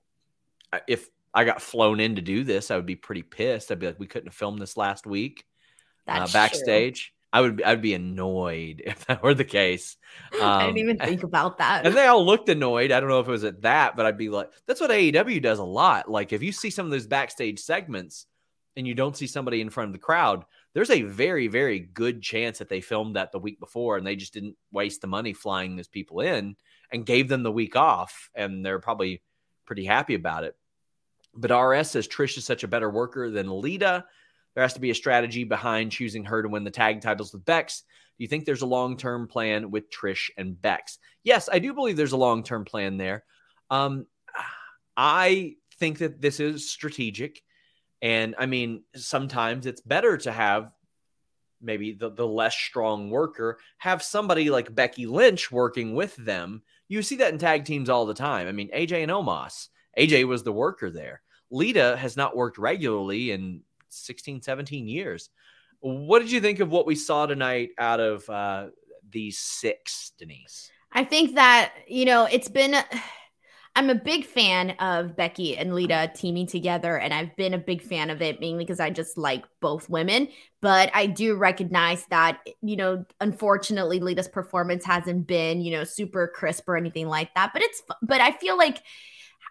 if I got flown in to do this, I would be pretty pissed. I'd be like, we couldn't have filmed this last week uh, That's backstage. True. I would, I'd be annoyed if that were the case. Um, I didn't even think about that. And they all looked annoyed. I don't know if it was at that, but I'd be like, that's what A E W does a lot. Like if you see some of those backstage segments and you don't see somebody in front of the crowd, there's a very, very good chance that they filmed that the week before and they just didn't waste the money flying those people in and gave them the week off. And they're probably pretty happy about it. But R S says Trish is such a better worker than Lita. There has to be a strategy behind choosing her to win the tag titles with Bex. Do you think there's a long-term plan with Trish and Bex? Yes, I do believe there's a long-term plan there. Um, I think that this is strategic. And I mean, sometimes it's better to have maybe the, the less strong worker have somebody like Becky Lynch working with them. You see that in tag teams all the time. I mean, A J and Omos. A J was the worker there. Lita has not worked regularly in sixteen, seventeen years. What did you think of what we saw tonight out of uh, these six, Denise? I think that, you know, it's been, I'm a big fan of Becky and Lita teaming together, and I've been a big fan of it mainly because I just like both women. But I do recognize that, you know, unfortunately, Lita's performance hasn't been, you know, super crisp or anything like that. But it's, but I feel like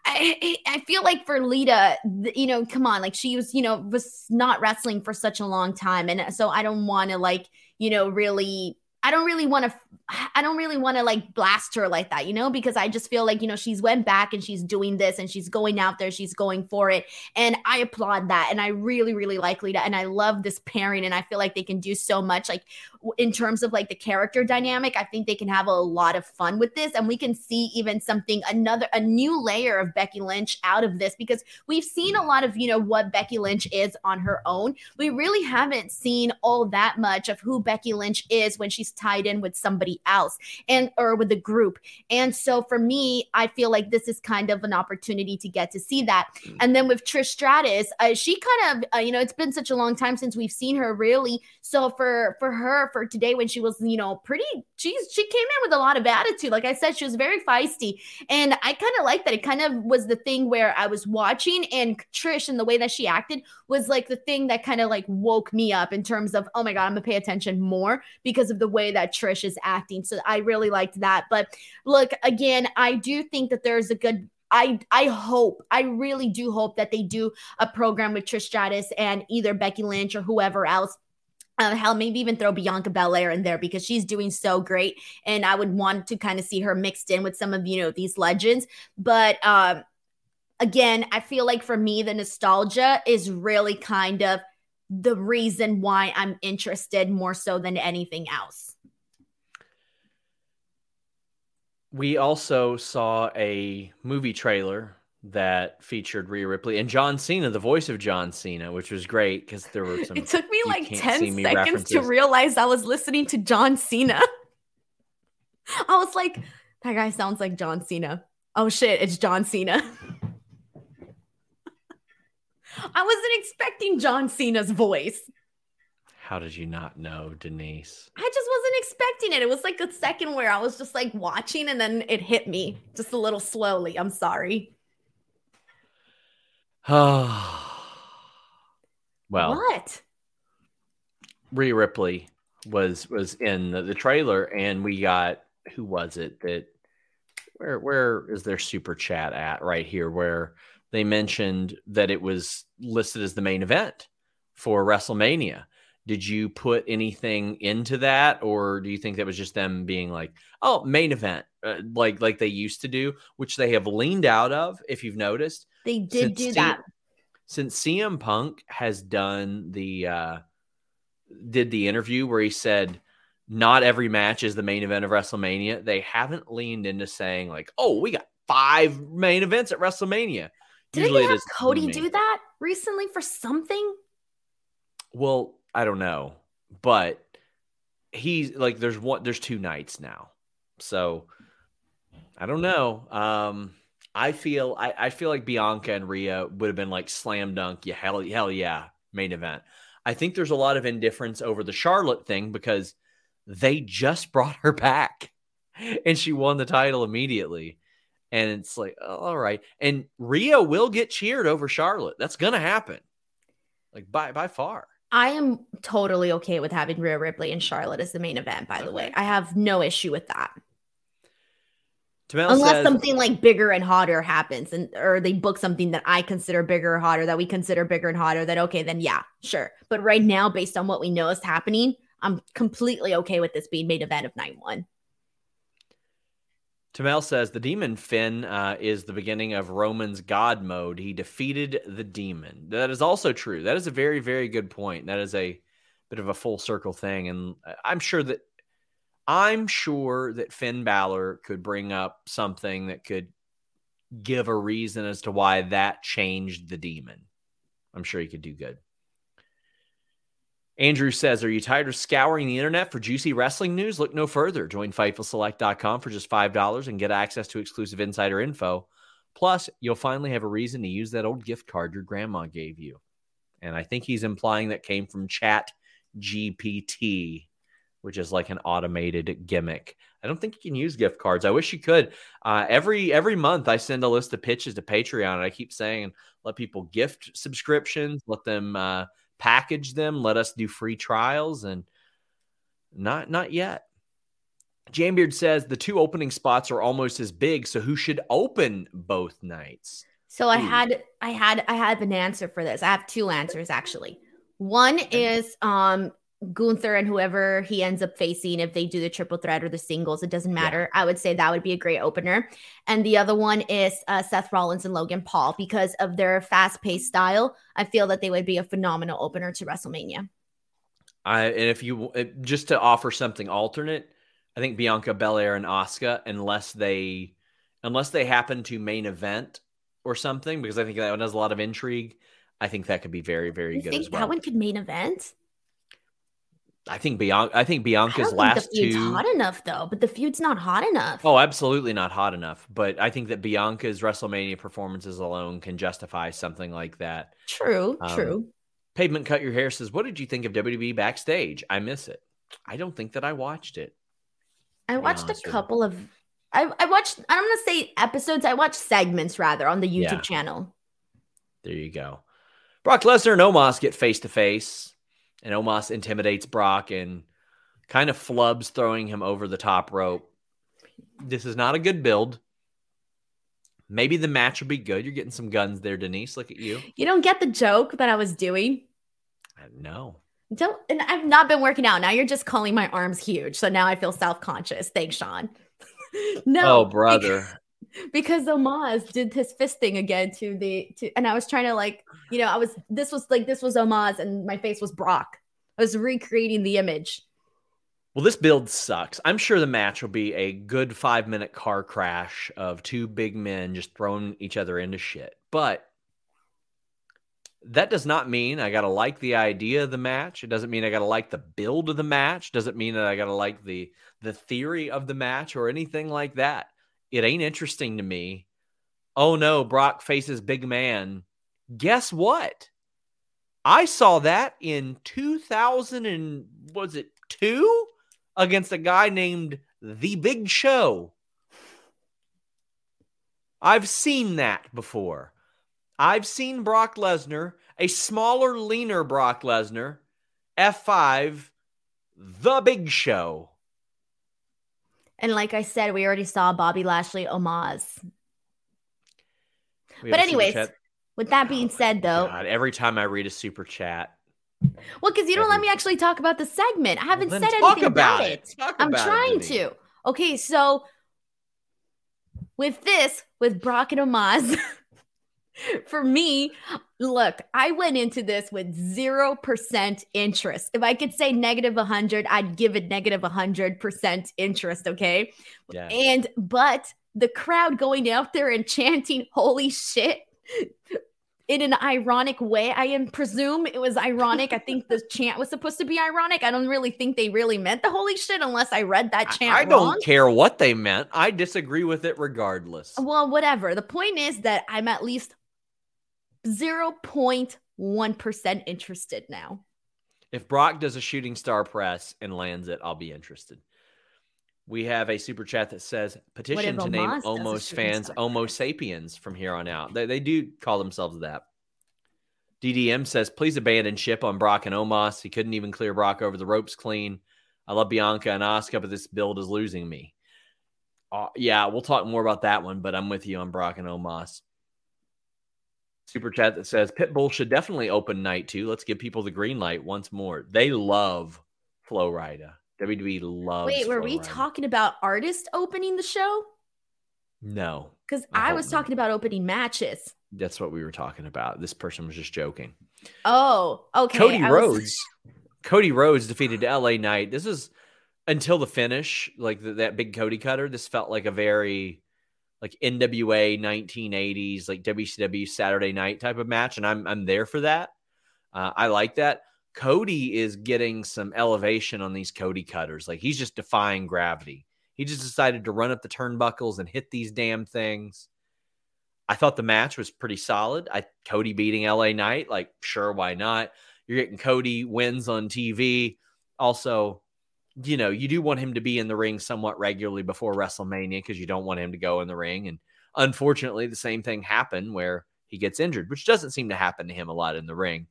I, I feel like for Lita, you know, come on, like she was, you know, was not wrestling for such a long time. And so I don't want to like, you know, really, I don't really want to, I don't really want to like blast her like that, you know, because I just feel like, you know, she's went back and she's doing this and she's going out there, she's going for it. And I applaud that. And I really, really like Lita. And I love this pairing. And I feel like they can do so much like in terms of like the character dynamic. I think they can have a lot of fun with this. And we can see even something, another, a new layer of Becky Lynch out of this, because we've seen a lot of, you know, what Becky Lynch is on her own. We really haven't seen all that much of who Becky Lynch is when she's tied in with somebody else and or with the group. And so for me, I feel like this is kind of an opportunity to get to see that. And then with Trish Stratus, uh, she kind of, uh, you know, it's been such a long time since we've seen her really. So for for her, for today, when she was, you know, pretty, she's she came in with a lot of attitude. Like I said, she was very feisty. And I kind of like that. It kind of was the thing where I was watching, and Trish and the way that she acted was like the thing that kind of like woke me up in terms of, oh my God, I'm gonna pay attention more because of the way that Trish is acting. So I really liked that. But look, again, I do think that there's a good, I I hope, I really do hope that they do a program with Trish Stratus and either Becky Lynch or whoever else. Uh, hell, maybe even throw Bianca Belair in there because she's doing so great. And I would want to kind of see her mixed in with some of, you know, these legends. But um, again, I feel like for me, the nostalgia is really kind of the reason why I'm interested more so than anything else. We also saw a movie trailer that featured Rhea Ripley and John Cena, the voice of John Cena, which was great because there were some. It took me like ten me seconds references. to realize I was listening to John Cena. I was like, that guy sounds like John Cena. Oh shit, it's John Cena. I wasn't expecting John Cena's voice. How did you not know, Denise? I just wasn't expecting it. It was like a second where I was just like watching and then it hit me just a little slowly. I'm sorry. Oh, well, what? Rhea Ripley was was in the, the trailer, and we got, who was it that where where is their super chat at right here, where they mentioned that it was listed as the main event for WrestleMania. Did you put anything into that, or do you think that was just them being like, oh, main event, uh, like like they used to do, which they have leaned out of, if you've noticed? They did since do C- that. Since C M Punk has done the uh, did the interview where he said not every match is the main event of WrestleMania, they haven't leaned into saying like, oh, we got five main events at WrestleMania. Did Usually they have it is Cody main. do that recently for something? Well, I don't know, but he's like, there's one, there's two nights now, so I don't know. Um, I feel, I, I feel like Bianca and Rhea would have been like slam dunk, yeah, hell, hell yeah, main event. I think there's a lot of indifference over the Charlotte thing because they just brought her back, and she won the title immediately, and it's like, oh, all right, and Rhea will get cheered over Charlotte. That's gonna happen, like by by far. I am totally okay with having Rhea Ripley and Charlotte as the main event, by the way. I have no issue with that. Tamel Unless says, something like bigger and hotter happens, and or they book something that I consider bigger or hotter, that we consider bigger and hotter, then okay, then yeah, sure. But right now, based on what we know is happening, I'm completely okay with this being main event of night one. Tamel says the demon Finn uh, is the beginning of Roman's God mode. He defeated the demon. That is also true. That is a very, very good point. That is a bit of a full circle thing. And I'm sure that I'm sure that Finn Balor could bring up something that could give a reason as to why that changed the demon. I'm sure he could do good. Andrew says, are you tired of scouring the internet for juicy wrestling news? Look no further. Join Fightful Select dot com for just five dollars and get access to exclusive insider info. Plus, you'll finally have a reason to use that old gift card your grandma gave you. And I think he's implying that came from Chat G P T, which is like an automated gimmick. I don't think you can use gift cards. I wish you could. Uh, every every month, I send a list of pitches to Patreon, and I keep saying, let people gift subscriptions, let them uh, package them, let us do free trials, and not not yet. Jambeard says the two opening spots are almost as big, so who should open both nights? So I Ooh. had, I had, I had an answer for this. I have two answers actually. One is um Gunther and whoever he ends up facing, if they do the triple threat or the singles, it doesn't matter. Yeah. I would say that would be a great opener. And the other one is uh, Seth Rollins and Logan Paul, because of their fast-paced style. I feel that they would be a phenomenal opener to WrestleMania. I and if you just to offer something alternate, I think Bianca Belair and Asuka, unless they unless they happen to main event or something, because I think that one has a lot of intrigue. I think that could be very, very you good think as well. That one could main event? I think Bianca. I think Bianca's I don't last think the feud's two hot enough though, but the feud's not hot enough. Oh, absolutely not hot enough. But I think that Bianca's WrestleMania performances alone can justify something like that. True, um, true. Pavement Cut Your Hair says, "What did you think of W W E Backstage? I miss it. I don't think that I watched it. I watched a couple of. I, I watched. I'm gonna say episodes. I watched segments rather on the YouTube Yeah. channel. There you go. Brock Lesnar and Omos get face to face, and Omos intimidates Brock and kind of flubs, throwing him over the top rope. This is not a good build. Maybe the match will be good. You're getting some guns there, Denise. Look at you. You don't get the joke that I was doing. No. Don't. And I've not been working out. Now you're just calling my arms huge. So now I feel self-conscious. Thanks, Sean. No. Oh, brother. Because, because Omos did his fist thing again to the to, and I was trying to like, you know, I was this was like this was Omos and my face was Brock. I was recreating the image. Well, this build sucks. I'm sure the match will be a good five-minute car crash of two big men just throwing each other into shit. But that does not mean I got to like the idea of the match. It doesn't mean I got to like the build of the match. Doesn't mean that I got to like the the theory of the match or anything like that. It ain't interesting to me. Oh, no, Brock faces big man. Guess what? I saw that in two thousand and was it two? Against a guy named The Big Show. I've seen that before. I've seen Brock Lesnar, a smaller, leaner Brock Lesnar, F five, The Big Show. And like I said, we already saw Bobby Lashley, Omos. But anyways, with that being oh said, though. God, every time I read a super chat. Well, because you don't let me actually talk about the segment. I haven't well, said talk anything about about it. it. Talk I'm about trying it, to. Okay, so with this, with Brock and Omos, for me, look, I went into this with zero percent interest. If I could say negative one hundred, I'd give it negative one hundred percent interest, okay? Yeah. And, but the crowd going out there and chanting, holy shit, in an ironic way. I am presume it was ironic. I think the chant was supposed to be ironic. I don't really think they really meant the holy shit unless I read that chant I, I wrong. don't care what they meant. I disagree with it regardless. Well, whatever. The point is that I'm at least zero point one percent interested now. If Brock does a shooting star press and lands it, I'll be interested. We have a super chat that says, petition to name Omos fans Homo sapiens from here on out. They, they do call themselves that. D D M says, please abandon ship on Brock and Omos. He couldn't even clear Brock over the ropes clean. I love Bianca and Asuka, but this build is losing me. Uh, yeah, we'll talk more about that one, but I'm with you on Brock and Omos. Super chat that says, Pitbull should definitely open night two. Let's give people the green light once more. They love Flo Rida. W W E loves Wait, were Flo we Rida. talking about artists opening the show? No. Because I I, hope was not. talking about opening matches. That's what we were talking about. This person was just joking. Oh, okay. Cody I was- Rhodes. Cody Rhodes defeated L A Knight. This is until the finish, like the, that big Cody cutter. This felt like a very like N W A nineteen eighties, like W C W Saturday Night type of match, and I'm I'm there for that. Uh, I like that. Cody is getting some elevation on these Cody cutters. Like he's just defying gravity. He just decided to run up the turnbuckles and hit these damn things. I thought the match was pretty solid. I Cody beating L A Knight, like sure, why not? You're getting Cody wins on T V. Also, you know, you do want him to be in the ring somewhat regularly before WrestleMania because you don't want him to go in the ring. And unfortunately, the same thing happened where he gets injured, which doesn't seem to happen to him a lot in the ring.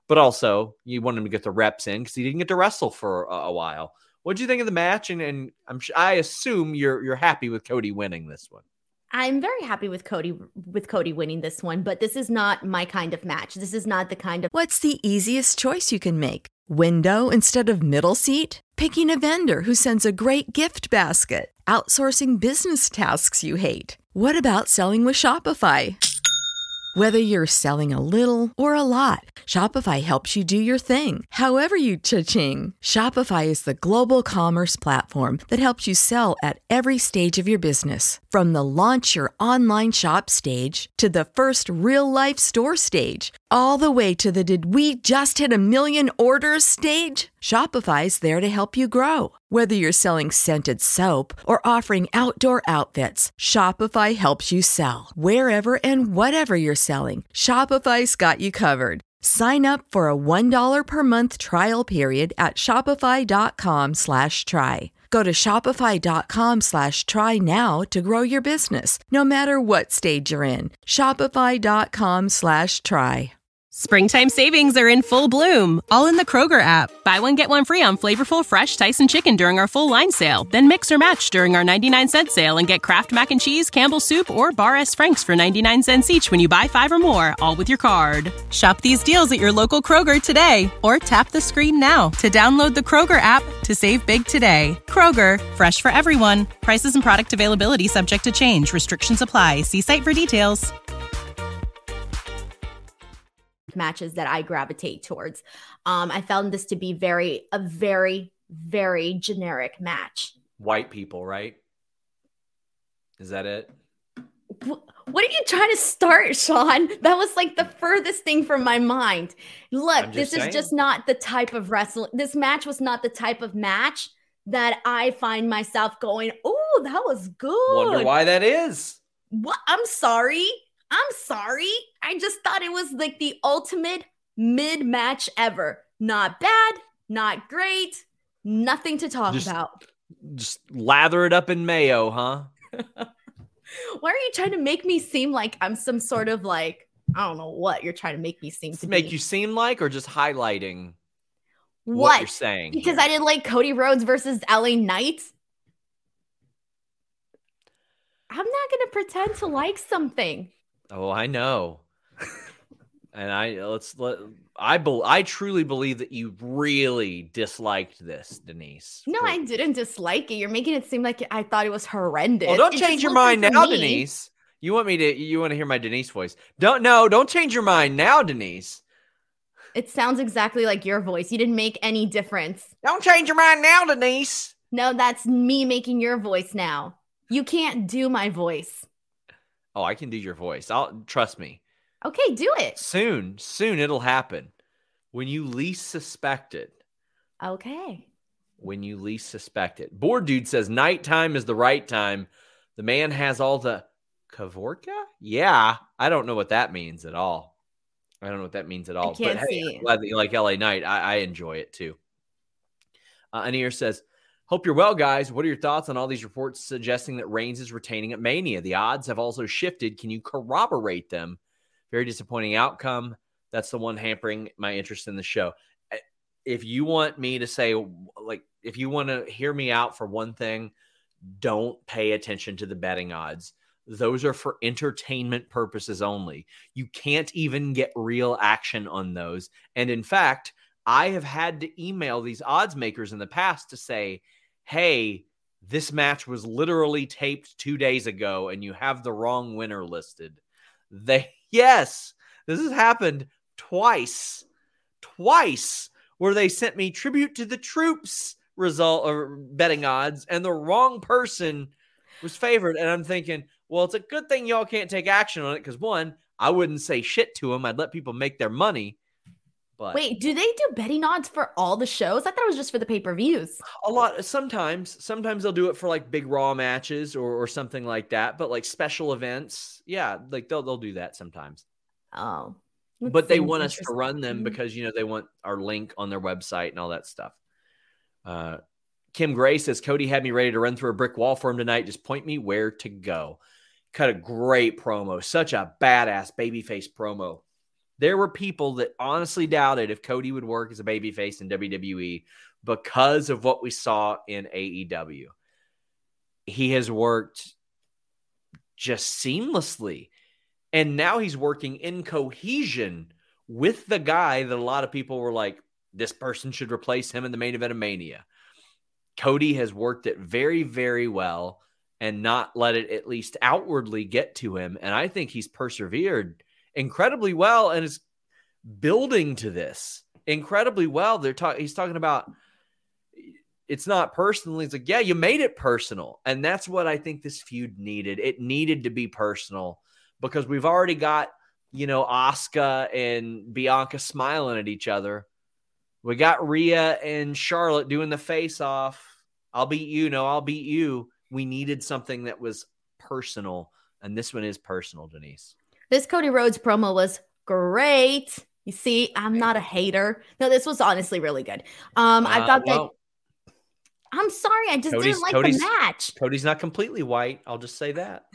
but also you want him to get the reps in because he didn't get to wrestle for a, a while. What do you think of the match? And, and I'm I assume you're you're happy with Cody winning this one. I'm very happy with Cody with Cody winning this one, but this is not my kind of match. This is not the kind of. What's the easiest choice you can make? Window instead of middle seat? Picking a vendor who sends a great gift basket? Outsourcing business tasks you hate? What about selling with Shopify? Whether you're selling a little or a lot, Shopify helps you do your thing, however you cha-ching. Shopify is the global commerce platform that helps you sell at every stage of your business. From the launch your online shop stage to the first real-life store stage, all the way to the did we just hit a million orders stage. Shopify's there to help you grow. Whether you're selling scented soap or offering outdoor outfits, Shopify helps you sell. Wherever and whatever you're selling, Shopify's got you covered. Sign up for a one dollar per month trial period at shopify.com slash try. Go to shopify.com slash try now to grow your business, no matter what stage you're in. Shopify.com slash try. Springtime savings are in full bloom, all in the Kroger app. Buy one, get one free on flavorful, fresh Tyson chicken during our full line sale. Then mix or match during our ninety-nine cent sale and get Kraft Mac and Cheese, Campbell's Soup, or Bar S. Frank's for ninety-nine cents each when you buy five or more, all with your card. Shop these deals at your local Kroger today, or tap the screen now to download the Kroger app to save big today. Kroger, fresh for everyone. Prices and product availability subject to change. Restrictions apply. See site for details. Matches that I gravitate towards. Um, I found this to be very, a very, very generic match. White people, right? Is that it? What are you trying to start, Sean? That was like the furthest thing from my mind. Look, this saying. is just not the type of wrestling. This match was not the type of match that I find myself going, oh, that was good. Wonder why that is. What? I'm sorry. I'm sorry. I just thought it was like the ultimate mid-match ever. Not bad, not great, nothing to talk just, about. Just lather it up in mayo, huh? Why are you trying to make me seem like I'm some sort of like, I don't know what you're trying to make me seem to, to make be. you seem like, or just highlighting what, what you're saying? Because here. I didn't like Cody Rhodes versus L A Knight. I'm not going to pretend to like something. Oh, I know. And I let's let I be, I truly believe that you really disliked this, Denise. No, for, I didn't dislike it. You're making it seem like I thought it was horrendous. Well, don't it change your mind now, me. Denise. You want me to you want to hear my Denise voice. Don't no, don't change your mind now, Denise. It sounds exactly like your voice. You didn't make any difference. Don't change your mind now, Denise. No, that's me making your voice now. You can't do my voice. Oh, I can do your voice. I'll trust me. Okay, do it. Soon, soon it'll happen. When you least suspect it. Okay. When you least suspect it. Board Dude says nighttime is the right time. The man has all the Kavorka? Yeah. I don't know what that means at all. I don't know what that means at all. I can't but, see hey, it. I'm glad that you like L A Knight. I, I enjoy it too. Uh, Anir says, hope you're well, guys. What are your thoughts on all these reports suggesting that Reigns is retaining at Mania? The odds have also shifted. Can you corroborate them? Very disappointing outcome. That's the one hampering my interest in the show. If you want me to say, like, if you want to hear me out for one thing, don't pay attention to the betting odds. Those are for entertainment purposes only. You can't even get real action on those. And in fact, I have had to email these odds makers in the past to say, hey, this match was literally taped two days ago and you have the wrong winner listed. They, yes, this has happened twice, twice, where they sent me tribute to the troops result or betting odds and the wrong person was favored. And I'm thinking, well, it's a good thing y'all can't take action on it. Cause one, I wouldn't say shit to them. I'd let people make their money. But wait, do they do betting odds for all the shows? I thought it was just for the pay-per-views. A lot. Sometimes, sometimes they'll do it for like big Raw matches or, or something like that. But like special events, yeah, like they'll they'll do that sometimes. Oh, but they want us to run them because you know they want our link on their website and all that stuff. Uh, Kim Gray says Cody had me ready to run through a brick wall for him tonight. Just point me where to go. Cut a great promo. Such a badass babyface promo. There were people that honestly doubted if Cody would work as a babyface in W W E because of what we saw in A E W. He has worked just seamlessly. And now he's working in cohesion with the guy that a lot of people were like, this person should replace him in the main event of Mania. Cody has worked it very, very well and not let it at least outwardly get to him. And I think he's persevered incredibly well and is building to this incredibly well. They're talking, he's talking about it's not personal. He's like, yeah, you made it personal. And that's what I think this feud needed. It needed to be personal because we've already got, you know, Asuka and Bianca smiling at each other. We got Rhea and Charlotte doing the face off. I'll beat you. No, I'll beat you. We needed something that was personal. And this one is personal, Denise. This Cody Rhodes promo was great. You see, I'm not a hater. No, this was honestly really good. Um, I Uh, thought well, that. I'm sorry, I just Cody's- didn't like Cody's- the match. Cody's not completely white. I'll just say that.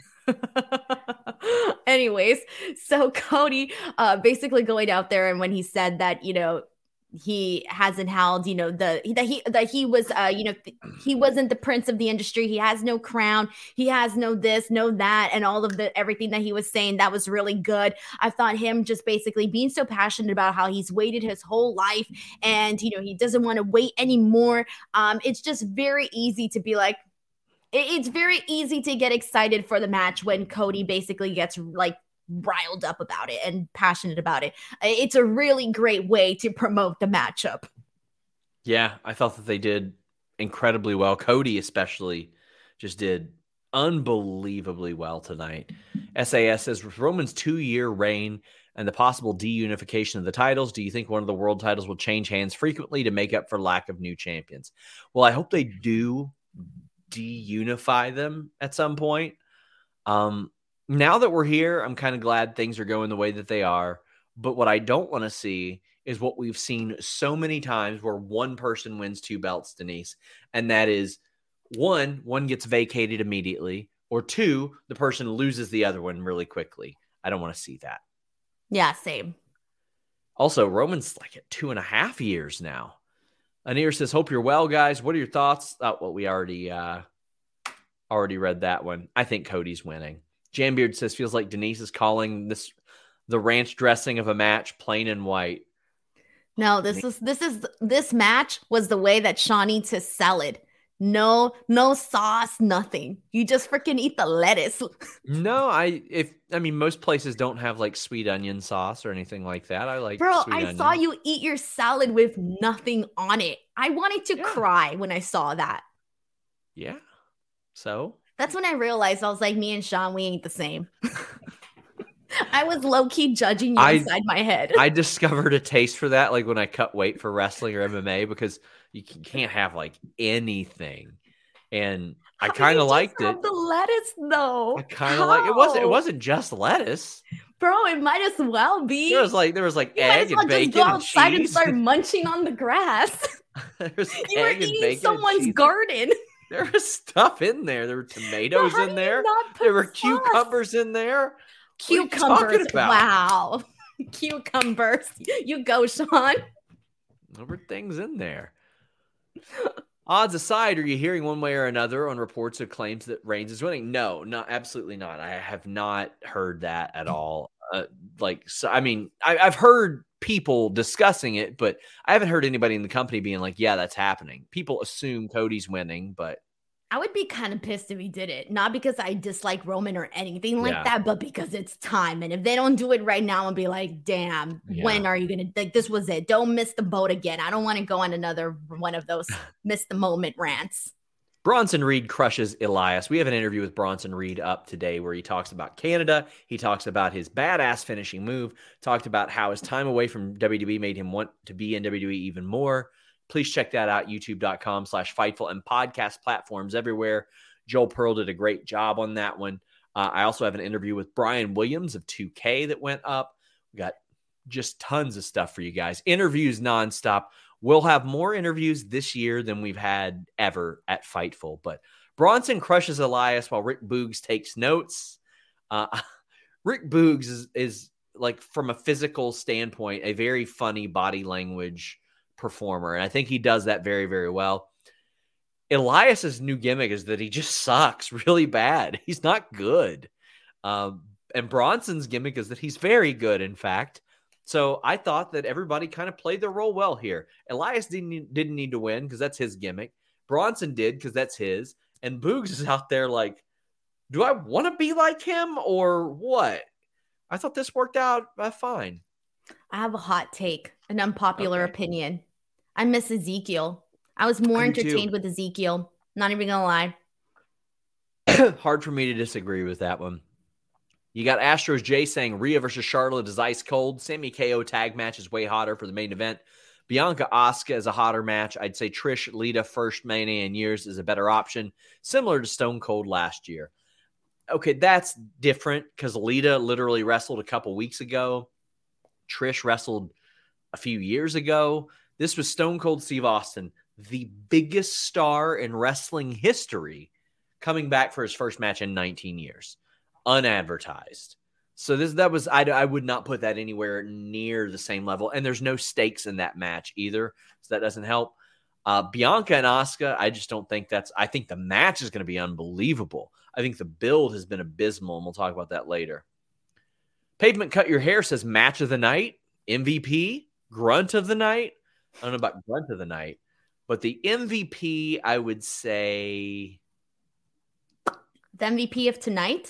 Anyways, so Cody uh, basically going out there, and when he said that, you know, he hasn't held, you know, the that he that he was, uh, you know, th- he wasn't the prince of the industry. He has no crown. He has no this, no that, and all of the everything that he was saying that was really good. I thought him just basically being so passionate about how he's waited his whole life, and you know he doesn't want to wait anymore. Um, it's just very easy to be like. It's very easy to get excited for the match when Cody basically gets like riled up about it and passionate about it. It's a really great way to promote the matchup. Yeah, I thought that they did incredibly well. Cody especially just did unbelievably well tonight. S A S says, with Roman's two-year reign and the possible deunification of the titles, do you think one of the world titles will change hands frequently to make up for lack of new champions? Well, I hope they do deunify them at some point. Um, now that we're here, I'm kind of glad things are going the way that they are. But what I don't want to see is what we've seen so many times where one person wins two belts, Denise. And that is one, one gets vacated immediately, or two, the person loses the other one really quickly. I don't want to see that. Yeah, same. Also, Roman's like at two and a half years now. Anir says, hope you're well, guys. What are your thoughts? Oh, well, we already uh, already read that one. I think Cody's winning. Jambeard says, feels like Denise is calling this the ranch dressing of a match plain and white. No, this is this is this match was the way that Shawn eats his salad. No, no sauce, nothing. You just freaking eat the lettuce. No, I if I mean most places don't have like sweet onion sauce or anything like that. I like Bro, sweet I onion. saw you eat your salad with nothing on it. I wanted to Yeah. cry when I saw that. Yeah. So That's when I realized I was like, me and Shawn, we ain't the same. I was low-key judging you I- inside my head. I discovered a taste for that, like when I cut weight for wrestling or M M A, because you c- can't have like anything, and I How kind you of just liked have it. The lettuce, though. I kind of like it. wasn't It How? wasn't just lettuce. Bro, it might as well be. There was like there was like You might egg as well and just bacon go and outside and cheese. start munching on the grass. There was You were egg and eating bacon and someone's cheese. garden. There was stuff in there. There were tomatoes How do in you there. not put There were sauce? cucumbers in there. What are you Cucumbers. talking about? Wow. Cucumbers. You go, Shawn. There were things in there. Odds aside, are you hearing one way or another on reports of claims that Reigns is winning? No, not absolutely not. I have not heard that at all. Uh, like, so, I mean, I, I've heard people discussing it, but I haven't heard anybody in the company being like, "Yeah, that's happening." People assume Cody's winning, but I would be kind of pissed if he did it. Not because I dislike Roman or anything like Yeah. that, but because it's time. And if they don't do it right now, I'll be like, damn, Yeah. when are you going to, like, this was it. Don't miss the boat again. I don't want to go on another one of those miss the moment rants. Bronson Reed crushes Elias. We have an interview with Bronson Reed up today where he talks about Canada. He talks about his badass finishing move, talked about how his time away from W W E made him want to be in W W E even more. Please check that out, youtube.com slash Fightful and podcast platforms everywhere. Joel Pearl did a great job on that one. Uh, I also have an interview with Brian Williams of two K that went up. We got just tons of stuff for you guys. Interviews nonstop. We'll have more interviews this year than we've had ever at Fightful. But Bronson crushes Elias while Rick Boogs takes notes. Uh, Rick Boogs is, is like from a physical standpoint, a very funny body language performer. And I think he does that very, very well. Elias's new gimmick is that he just sucks really bad. He's not good. Um, and Bronson's gimmick is that he's very good, in fact. So I thought that everybody kind of played their role well here. Elias didn't, didn't need to win because that's his gimmick. Bronson did because that's his. And Boogs is out there like, do I want to be like him or what? I thought this worked out uh, fine. I have a hot take, an unpopular Okay. opinion. I miss Ezekiel. I was more I do entertained too. with Ezekiel. Not even gonna lie. Hard for me to disagree with that one. You got Astros Jay saying Rhea versus Charlotte is ice cold. Sammy K O tag match is way hotter for the main event. Bianca Asuka is a hotter match. I'd say Trish Lita first Mania in years is a better option, similar to Stone Cold last year. Okay, that's different because Lita literally wrestled a couple weeks ago. Trish wrestled a few years ago. This was Stone Cold Steve Austin, the biggest star in wrestling history, coming back for his first match in nineteen years, unadvertised. So this that was I, I would not put that anywhere near the same level, and there's no stakes in that match either, so that doesn't help. Uh, Bianca and Asuka, I just don't think that's. I think the match is going to be unbelievable. I think the build has been abysmal, and we'll talk about that later. Pavement Cut Your Hair says match of the night, M V P, grunt of the night. I don't know about grunt of the night, but the M V P, I would say, The M V P of tonight?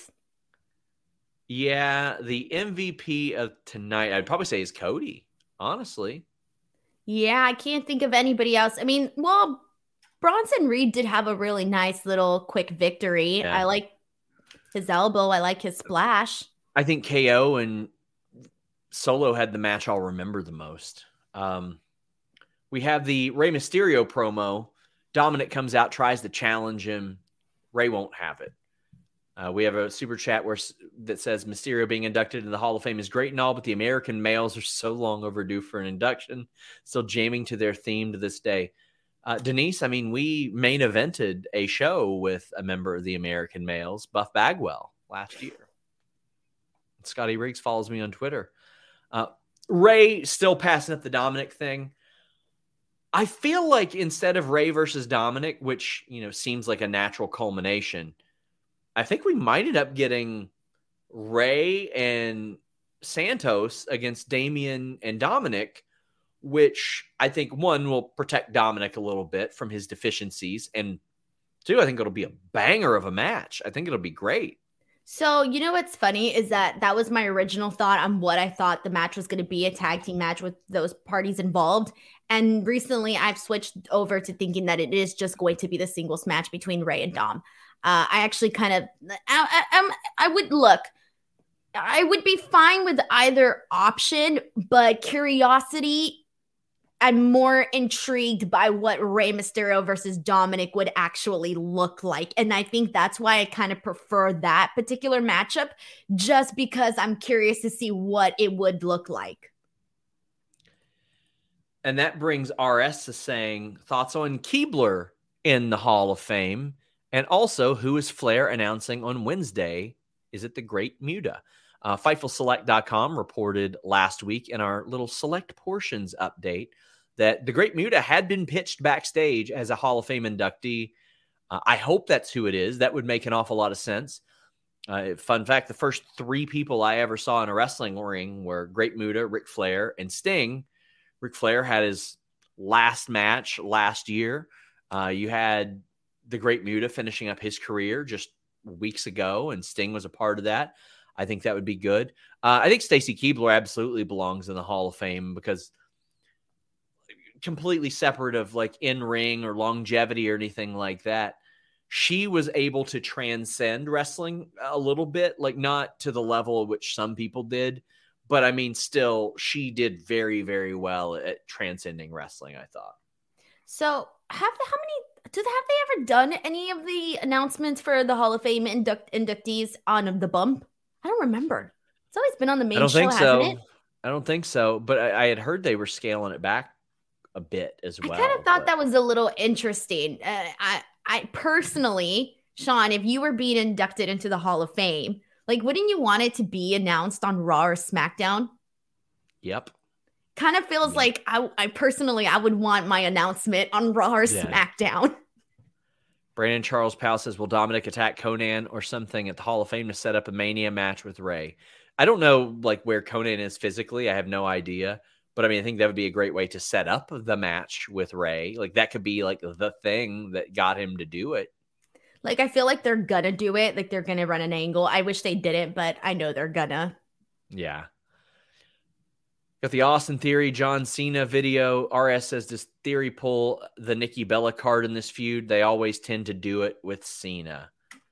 yeah, the M V P of tonight, I'd probably say is Cody, honestly. Yeah, I can't think of anybody else. I mean, well, Bronson Reed did have a really nice little quick victory. Yeah. I like his elbow. I like his splash. I think K O and Solo had the match I'll remember the most. Um, we have the Rey Mysterio promo. Dominic comes out, tries to challenge him. Rey won't have it. Uh, we have a super chat where that says Mysterio being inducted into the Hall of Fame is great and all, but the American males are so long overdue for an induction, still jamming to their theme to this day. Uh, Denise, I mean, we main evented a show with a member of the American males, Buff Bagwell, last year. Scotty Riggs follows me on Twitter. Uh, Rey still passing up the Dominic thing. I feel like instead of Rey versus Dominic, which, you know, seems like a natural culmination, I think we might end up getting Rey and Santos against Damian and Dominic, which I think, one, will protect Dominic a little bit from his deficiencies. And two, I think it'll be a banger of a match. I think it'll be great. So, you know what's funny is that that was my original thought on what I thought the match was going to be, a tag team match with those parties involved. And recently I've switched over to thinking that it is just going to be the singles match between Rey and Dom. Uh, I actually kind of, I, I, I would look, I would be fine with either option, but curiosity, I'm more intrigued by what Rey Mysterio versus Dominic would actually look like. And I think that's why I kind of prefer that particular matchup, just because I'm curious to see what it would look like. And that brings R S to saying thoughts on Keebler in the Hall of Fame. And also, who is Flair announcing on Wednesday? Is it the Great Muta? Uh, Fightful Select dot com reported last week in our little Select Portions update that the Great Muta had been pitched backstage as a Hall of Fame inductee. Uh, I hope that's who it is. That would make an awful lot of sense. Uh, fun fact, the first three people I ever saw in a wrestling ring were Great Muta, Ric Flair, and Sting. Ric Flair had his last match last year. Uh, you had the Great Muta finishing up his career just weeks ago, and Sting was a part of that. I think that would be good. Uh, I think Stacy Keibler absolutely belongs in the Hall of Fame because completely separate of like in-ring or longevity or anything like that, she was able to transcend wrestling a little bit, like not to the level at which some people did, but I mean, still, she did very, very well at transcending wrestling, I thought. So have how many, do have they ever done any of the announcements for the Hall of Fame induct, inductees on the bump? I don't remember. It's always been on the main I don't show, think so. hasn't it? I don't think so, but I, I had heard they were scaling it back a bit as well. I kind of thought but... that was a little interesting. Uh, I, I personally, Sean, if you were being inducted into the Hall of Fame, Like, wouldn't you want it to be announced on Raw or SmackDown? Yep. Kind of feels yep. like I, I personally, I would want my announcement on Raw or yeah. SmackDown. Brandon Charles Powell says, will Dominic attack Conan or something at the Hall of Fame to set up a Mania match with Ray? I don't know like where Conan is physically. I have no idea. But I mean, I think that would be a great way to set up the match with Ray. Like that could be like the thing that got him to do it. Like, I feel like they're gonna do it. Like they're gonna run an angle. I wish they didn't, but I know they're gonna. Yeah. Got the Austin Theory, John Cena video. R S says, does Theory pull the Nikki Bella card in this feud? They always tend to do it with Cena.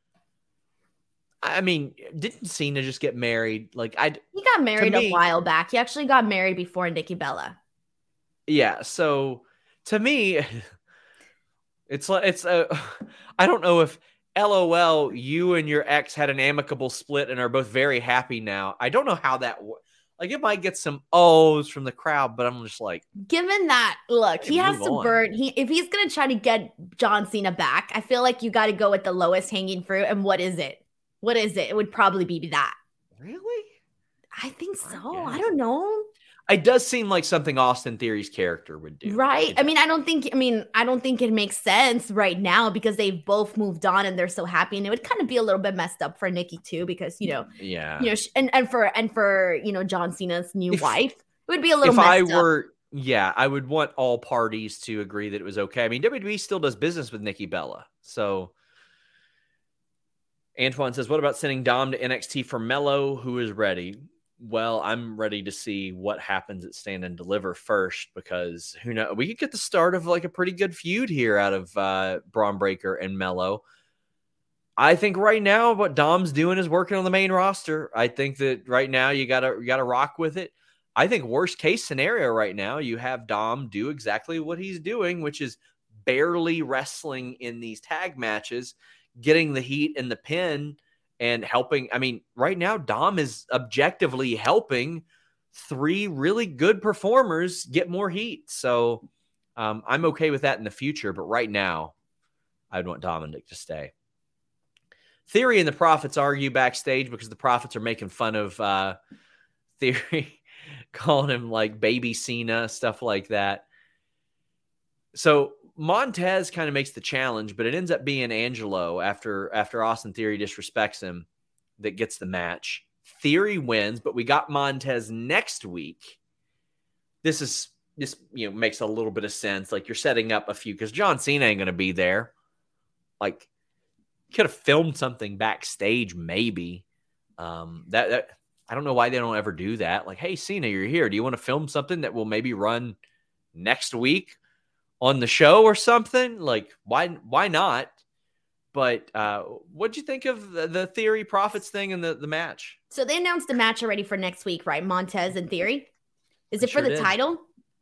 I mean, didn't Cena just get married? Like, I he got married me, a while back. He actually got married before Nikki Bella. Yeah. So to me, it's like it's a. I don't know if LOL you and your ex had an amicable split and are both very happy now. I don't know how that works. Like, it might get some O's from the crowd, but I'm just like... Given that, look, he has to on. burn... He If he's going to try to get John Cena back, I feel like you got to go with the lowest hanging fruit. And what is it? What is it? It would probably be that. Really? I think so. I, I don't know. It does seem like something Austin Theory's character would do. Right. I mean, I don't think, I mean, I don't think it makes sense right now because they've both moved on and they're so happy. And it would kind of be a little bit messed up for Nikki too, because, you know, yeah, you know, and, and for, and for, you know, John Cena's new if, wife, it would be a little if messed I up. were, yeah, I would want all parties to agree that it was okay. I mean, W W E still does business with Nikki Bella. So Antoine says, what about sending Dom to N X T for Mello, who is ready? Well, I'm ready to see what happens at Stand and Deliver first, because who knows? We could get the start of like a pretty good feud here out of uh, Braun Breaker and Mello. I think right now what Dom's doing is working on the main roster. I think that right now you gotta you gotta rock with it. I think worst case scenario right now, you have Dom do exactly what he's doing, which is barely wrestling in these tag matches, getting the heat and the pin. And helping, I mean, right now, Dom is objectively helping three really good performers get more heat. So um, I'm okay with that in the future. But right now, I'd want Dominic to stay. Theory and the Prophets argue backstage because the Prophets are making fun of uh, Theory, calling him like baby Cena, stuff like that. So Montez kind of makes the challenge, but it ends up being Angelo after after Austin Theory disrespects him that gets the match. Theory wins, but we got Montez next week. This is this you know makes a little bit of sense. Like you're setting up a few because John Cena ain't gonna be there. Like could have filmed something backstage, maybe. Um, that, that I don't know why they don't ever do that. Like, hey, Cena, you're here. Do you want to film something that will maybe run next week on the show or something? Like, why why not? But uh, what'd you think of the, the Theory Prophets thing in the, the match? So they announced the match already for next week, right? Montez and Theory. Is I it sure for the did. title?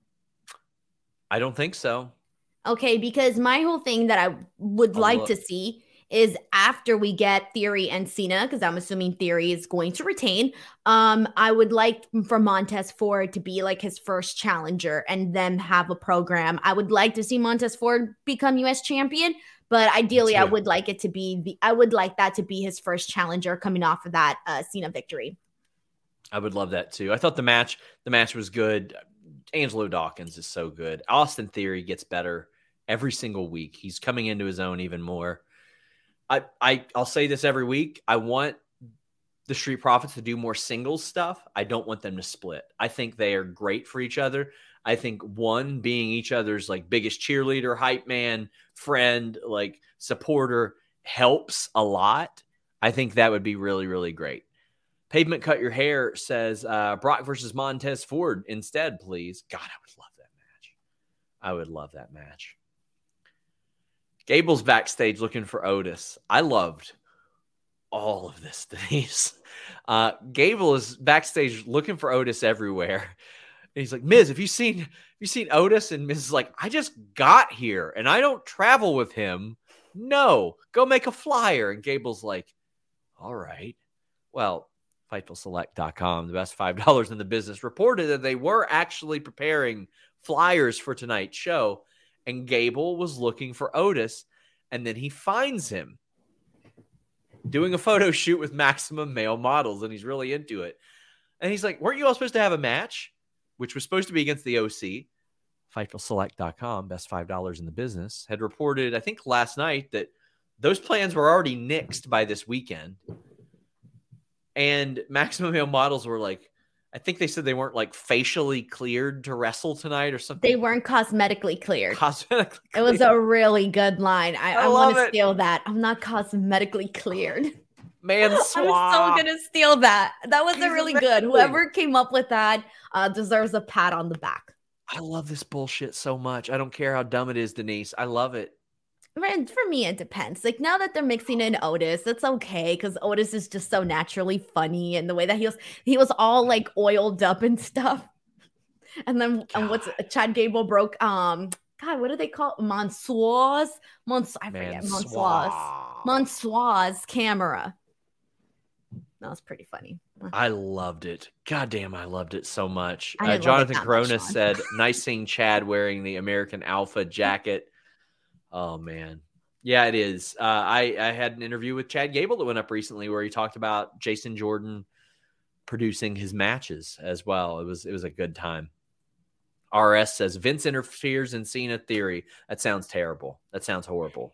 I don't think so. Okay, because my whole thing that I would I'll like look. to see is after we get Theory and Cena, because I'm assuming Theory is going to retain. Um, I would like for Montez Ford to be like his first challenger and then have a program. I would like to see Montez Ford become U S champion, but ideally I would like it to be the, I would like that to be his first challenger coming off of that uh, Cena victory. I would love that too. I thought the match, the match was good. Angelo Dawkins is so good. Austin Theory gets better every single week. He's coming into his own even more. I, I, I'll say this every week. I want the Street Profits to do more singles stuff. I don't want them to split. I think they are great for each other. I think one being each other's like biggest cheerleader, hype man, friend, like supporter helps a lot. I think that would be really, really great. Pavement Cut Your Hair says uh, Brock versus Montez Ford instead, please. God, I would love that match. I would love that match. Gable's backstage looking for Otis. I loved all of this, Denise. Uh, Gable is backstage looking for Otis everywhere. And he's like, Miz, have you seen have you seen Otis? And Miz is like, I just got here and I don't travel with him. No, go make a flyer. And Gable's like, all right. Well, Fightful Select dot com, the best five dollars in the business, reported that they were actually preparing flyers for tonight's show. And Gable was looking for Otis, and then he finds him. doing a photo shoot with Maximum Male Models, and he's really into it. And he's like, weren't you all supposed to have a match? Which was supposed to be against the O C. Fightful Select dot com, best five dollars in the business, had reported, I think last night, that those plans were already nixed by this weekend. And Maximum Male Models were like, I think they said they weren't like facially cleared to wrestle tonight or something. They weren't cosmetically cleared. Cosmetically It was a really good line. I, I I, love want to it. steal that. I'm not cosmetically cleared. Man, I'm so gonna steal that. That was He's a really amazing. good. Whoever came up with that uh, deserves a pat on the back. I love this bullshit so much. I don't care how dumb it is, Denise. I love it. And for me, it depends. Like now that they're mixing in Otis, it's okay because Otis is just so naturally funny, and the way that he was, he was all like oiled up and stuff. And then and what's Chad Gable broke? Um, God, what do they call Mansoir's? Mons, I forget Mansoir's. Mansoir's camera. That was pretty funny. I loved it. God damn, I loved it so much. I Uh, didn't love it Jonathan that much, Corona Sean. said, nice seeing Chad wearing the American Alpha jacket. Oh, man. Yeah, it is. Uh, I, I had an interview with Chad Gable that went up recently where he talked about Jason Jordan producing his matches as well. It was it was a good time. R S says, Vince interferes in Cena theory. That sounds terrible. That sounds horrible.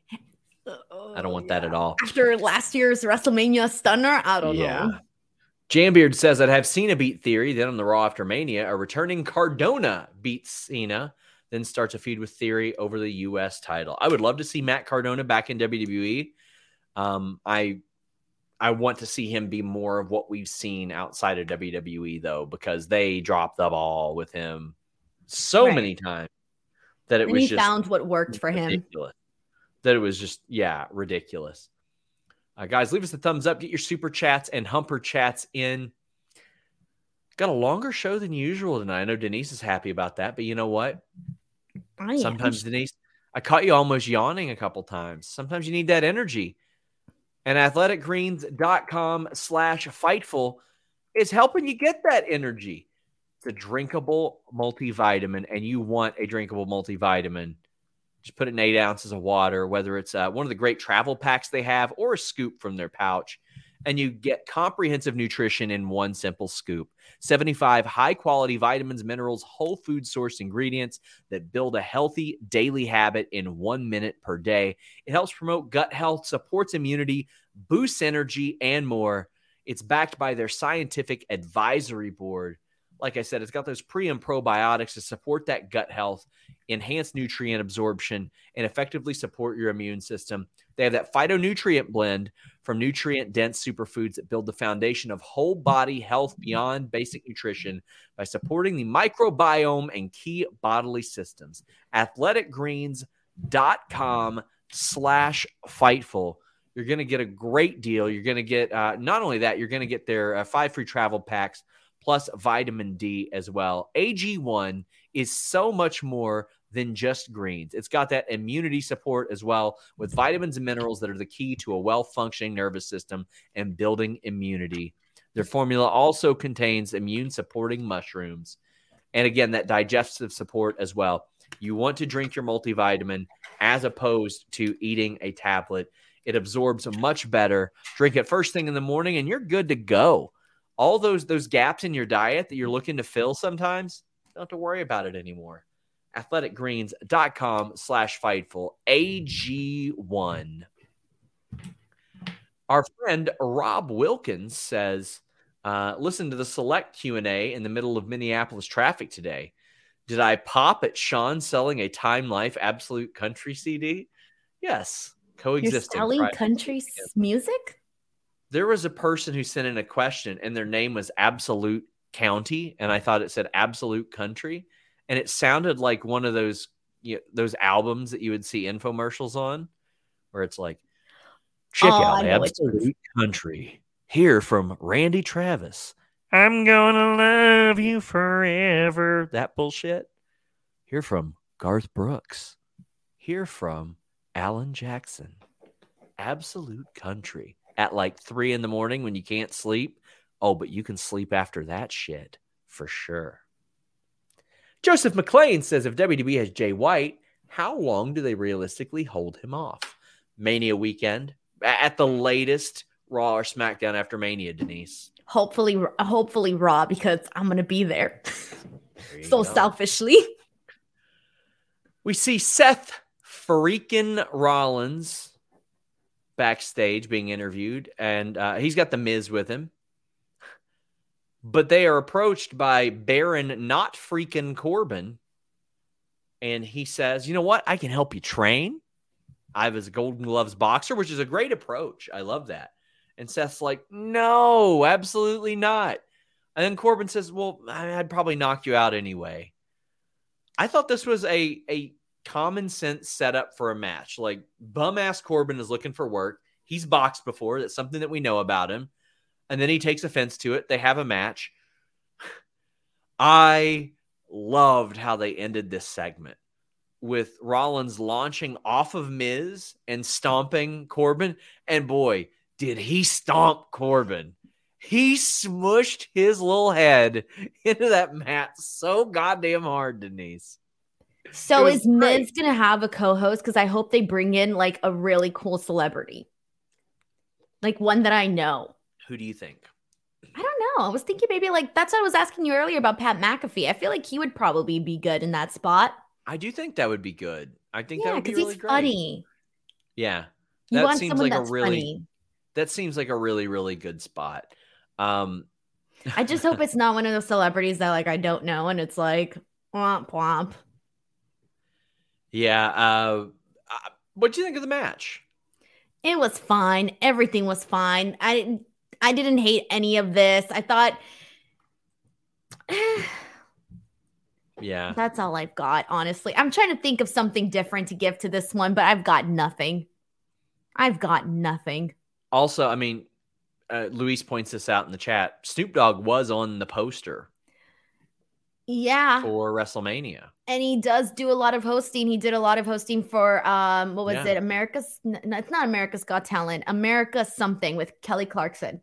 I don't want that at all. After last year's WrestleMania stunner, I don't Yeah. know. Jambeard says, I'd have Cena beat Theory. Then on the Raw after Mania, a returning Cardona beats Cena, then starts a feud with Theory over the U S title. I would love to see Matt Cardona back in W W E. Um, I I want to see him be more of what we've seen outside of W W E, though, because they dropped the ball with him so Right. many times that it And was he just found what worked for him. ridiculous. That it was just, yeah, ridiculous. Uh, guys, leave us a thumbs up. Get your super chats and humper chats in. Got a longer show than usual tonight. I know Denise is happy about that, but you know what? I am. Sometimes, Denise, I caught you almost yawning a couple times. Sometimes you need that energy. And athleticgreens.com slash fightful is helping you get that energy. It's a drinkable multivitamin, and you want a drinkable multivitamin. Just put it in eight ounces of water, whether it's uh, one of the great travel packs they have or a scoop from their pouch, and you get comprehensive nutrition in one simple scoop. seventy-five high-quality vitamins, minerals, whole food source ingredients that build a healthy daily habit in one minute per day. It helps promote gut health, supports immunity, boosts energy, and more. It's backed by their scientific advisory board. Like I said, it's got those pre and probiotics to support that gut health, enhance nutrient absorption, and effectively support your immune system. They have that phytonutrient blend from nutrient-dense superfoods that build the foundation of whole body health beyond basic nutrition by supporting the microbiome and key bodily systems. athleticgreens.com slash fightful. You're going to get a great deal. You're going to get, uh, not only that, you're going to get their uh, five free travel packs plus vitamin D as well. A G one is so much more than just greens. It's got that immunity support as well with vitamins and minerals that are the key to a well-functioning nervous system and building immunity. Their formula also contains immune-supporting mushrooms. And again, that digestive support as well. You want to drink your multivitamin as opposed to eating a tablet. It absorbs much better. Drink it first thing in the morning and you're good to go. All those, those gaps in your diet that you're looking to fill sometimes, don't have to worry about it anymore. athleticgreens.com slash fightful. A G one. Our friend Rob Wilkins says, uh, listen to the select Q and A in the middle of Minneapolis traffic today. Did I pop at Sean selling a Time Life Absolute Country C D? Yes. Coexisting. You're selling right? country s- music? There was a person who sent in a question and their name was Absolute County. And I thought it said Absolute Country. And it sounded like one of those, you know, those albums that you would see infomercials on where it's like, check Oh, out I know what it Absolute Country. Here from Randy Travis. I'm gonna love you forever. That bullshit. Hear from Garth Brooks. Hear from Alan Jackson. Absolute Country. At like three in the morning when you can't sleep. Oh, but you can sleep after that shit for sure. Joseph McClain says if W W E has Jay White, how long do they realistically hold him off? Mania weekend. At the latest, Raw or SmackDown after Mania, Denise? Hopefully, hopefully Raw, because I'm going to be there. there so go. selfishly. We see Seth freaking Rollins backstage being interviewed, and uh, he's got the Miz with him. But they are approached by Baron not freaking Corbin. And he says, you know what? I can help you train. I was a Golden Gloves boxer, which is a great approach. I love that. And Seth's like, no, absolutely not. And then Corbin says, well, I'd probably knock you out anyway. I thought this was a, a common sense setup for a match. Like, bum-ass Corbin is looking for work. He's boxed before. That's something that we know about him. And then he takes offense to it. They have a match. I loved how they ended this segment with Rollins launching off of Miz and stomping Corbin. And boy, did he stomp Corbin. He smushed his little head into that mat so goddamn hard, Denise. So is Miz going to have a co-host? Because I hope they bring in like a really cool celebrity. Like one that I know. Who do you think? I don't know. I was thinking maybe like, that's what I was asking you earlier about Pat McAfee. I feel like he would probably be good in that spot. I do think that would be good. I think yeah, that would be really he's great. Funny. Yeah. You that want seems someone like that's a really funny. That seems like a really, really good spot. Um I just hope it's not one of those celebrities that like I don't know and it's like womp womp. Yeah. Uh, uh what do you think of the match? It was fine. Everything was fine. I didn't I didn't hate any of this. I thought yeah. That's all I've got, honestly. I'm trying to think of something different to give to this one, but I've got nothing. I've got nothing. Also, I mean, uh, Luis points this out in the chat. Snoop Dogg was on the poster. Yeah. For WrestleMania. And he does do a lot of hosting. He did a lot of hosting for, um, what was Yeah. it? America's, no, it's not America's Got Talent. America something with Kelly Clarkson.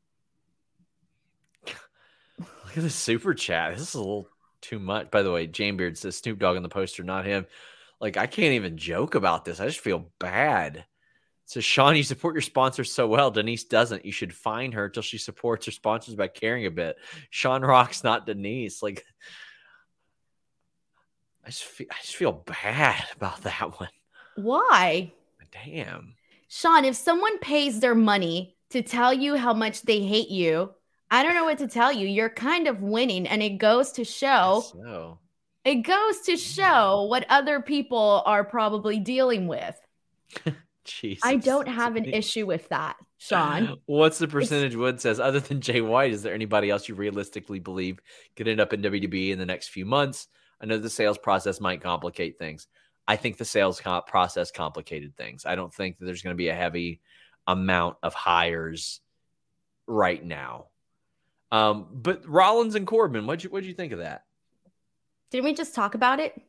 Look at the super chat. This is a little too much. By the way, Jane Beard says Snoop Dogg on the poster, not him. Like, I can't even joke about this. I just feel bad. So, Sean, you support your sponsors so well. Denise doesn't. You should find her until she supports her sponsors by caring a bit. Sean rocks, not Denise. Like, I just feel, I just feel bad about that one. Why? Damn. Sean, if someone pays their money to tell you how much they hate you, I don't know what to tell you. You're kind of winning, and it goes to show. So. It goes to show what other people are probably dealing with. Jesus. I don't have an issue with that, Sean. What's the percentage? It's... Wood says, other than Jay White, is there anybody else you realistically believe could end up in W W E in the next few months? I know the sales process might complicate things. I think the sales comp- process complicated things. I don't think that there's going to be a heavy amount of hires right now. Um, but Rollins and Corbin, what'd you, what'd you think of that? Didn't we just talk about it?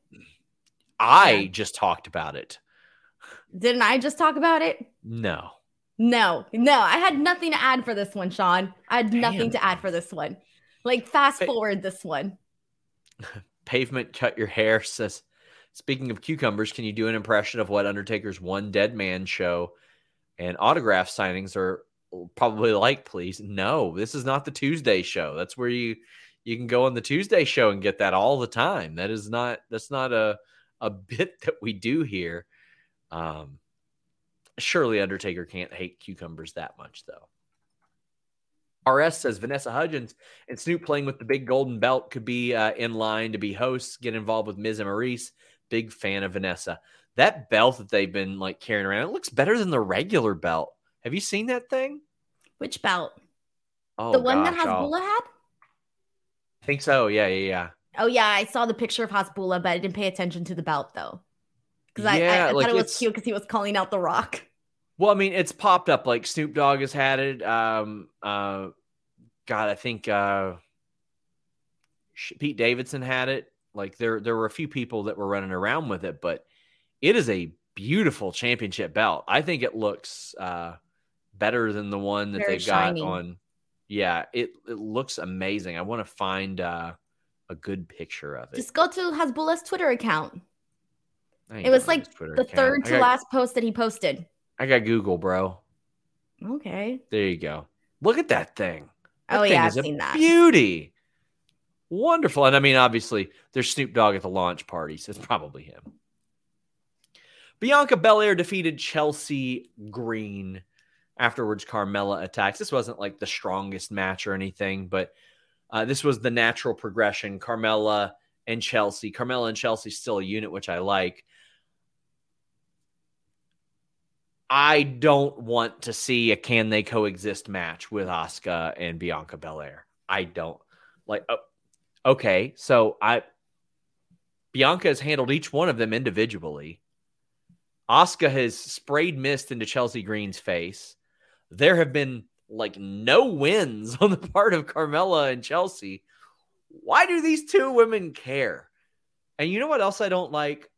I yeah. just talked about it. Didn't I just talk about it? No. No, no. I had nothing to add for this one, Sean. I had Damn. nothing to add for this one. Like, fast forward this one. Pavement Cut Your Hair says, speaking of cucumbers, can you do an impression of what Undertaker's One Dead Man show and autograph signings are probably like, please? No, this is not the Tuesday show. That's where you you can go on the Tuesday show and get that all the time. That is not, that's not a, a bit that we do here. Um, surely Undertaker can't hate cucumbers that much, though. R S says Vanessa Hudgens and Snoop playing with the big golden belt could be uh, in line to be hosts, get involved with Miz and Maurice. Big fan of Vanessa. That belt that they've been like carrying around, it looks better than the regular belt. Have you seen that thing? Which belt? Oh, the one gosh, that Hasbulla I'll... had? I think so. Yeah, yeah, yeah. Oh, yeah. I saw the picture of Hasbulla, but I didn't pay attention to the belt, though. Because Yeah, I, I, I like thought it was it's- cute because he was calling out The Rock. Well, I mean, it's popped up. Like Snoop Dogg has had it. Um, uh, God, I think uh, Pete Davidson had it. Like there, there were a few people that were running around with it, but it is a beautiful championship belt. I think it looks uh, better than the one that Very they've shiny. got on. Yeah, it it looks amazing. I want to find uh, a good picture of it. Just go to Hasbulla's Twitter account. I ain't It was going to like his Twitter the account. third I to got- last post that he posted. I got Google, bro. Okay. There you go. Look at that thing. That oh, thing yeah, is I've a seen that. beauty. Wonderful. And I mean, obviously, there's Snoop Dogg at the launch party, so it's probably him. Bianca Belair defeated Chelsea Green. Afterwards, Carmella attacks. This wasn't like the strongest match or anything, but uh, this was the natural progression. Carmella and Chelsea. Carmella and Chelsea still a unit, which I like. I don't want to see a can they coexist match with Asuka and Bianca Belair. I don't. Like, oh, okay, so I Bianca has handled each one of them individually. Asuka has sprayed mist into Chelsea Green's face. There have been like no wins on the part of Carmella and Chelsea. Why do these two women care? And you know what else I don't like?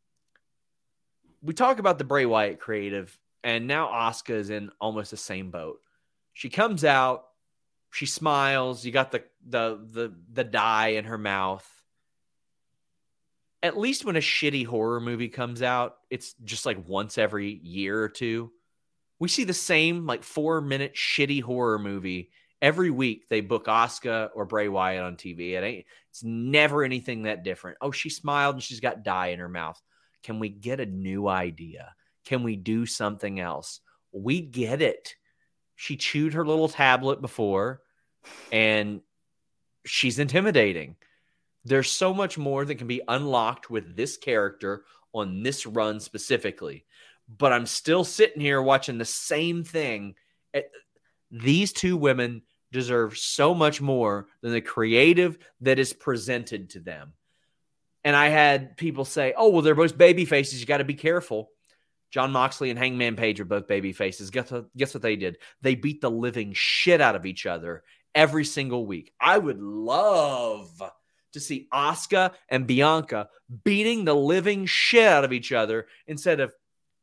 We talk about the Bray Wyatt creative, and now Asuka is in almost the same boat. She comes out, she smiles, you got the the the the dye in her mouth. At least when a shitty horror movie comes out, it's just like once every year or two. We see the same like four-minute shitty horror movie every week. They book Asuka or Bray Wyatt on T V. It ain't. It's never anything that different. Oh, she smiled and she's got dye in her mouth. Can we get a new idea? Can we do something else? We get it. She chewed her little tablet before, and she's intimidating. There's so much more that can be unlocked with this character on this run specifically. But I'm still sitting here watching the same thing. These two women deserve so much more than the creative that is presented to them. And I had people say, oh, well, they're both baby faces. You got to be careful. Jon Moxley and Hangman Page are both baby faces. Guess what, guess what they did? They beat the living shit out of each other every single week. I would love to see Asuka and Bianca beating the living shit out of each other instead of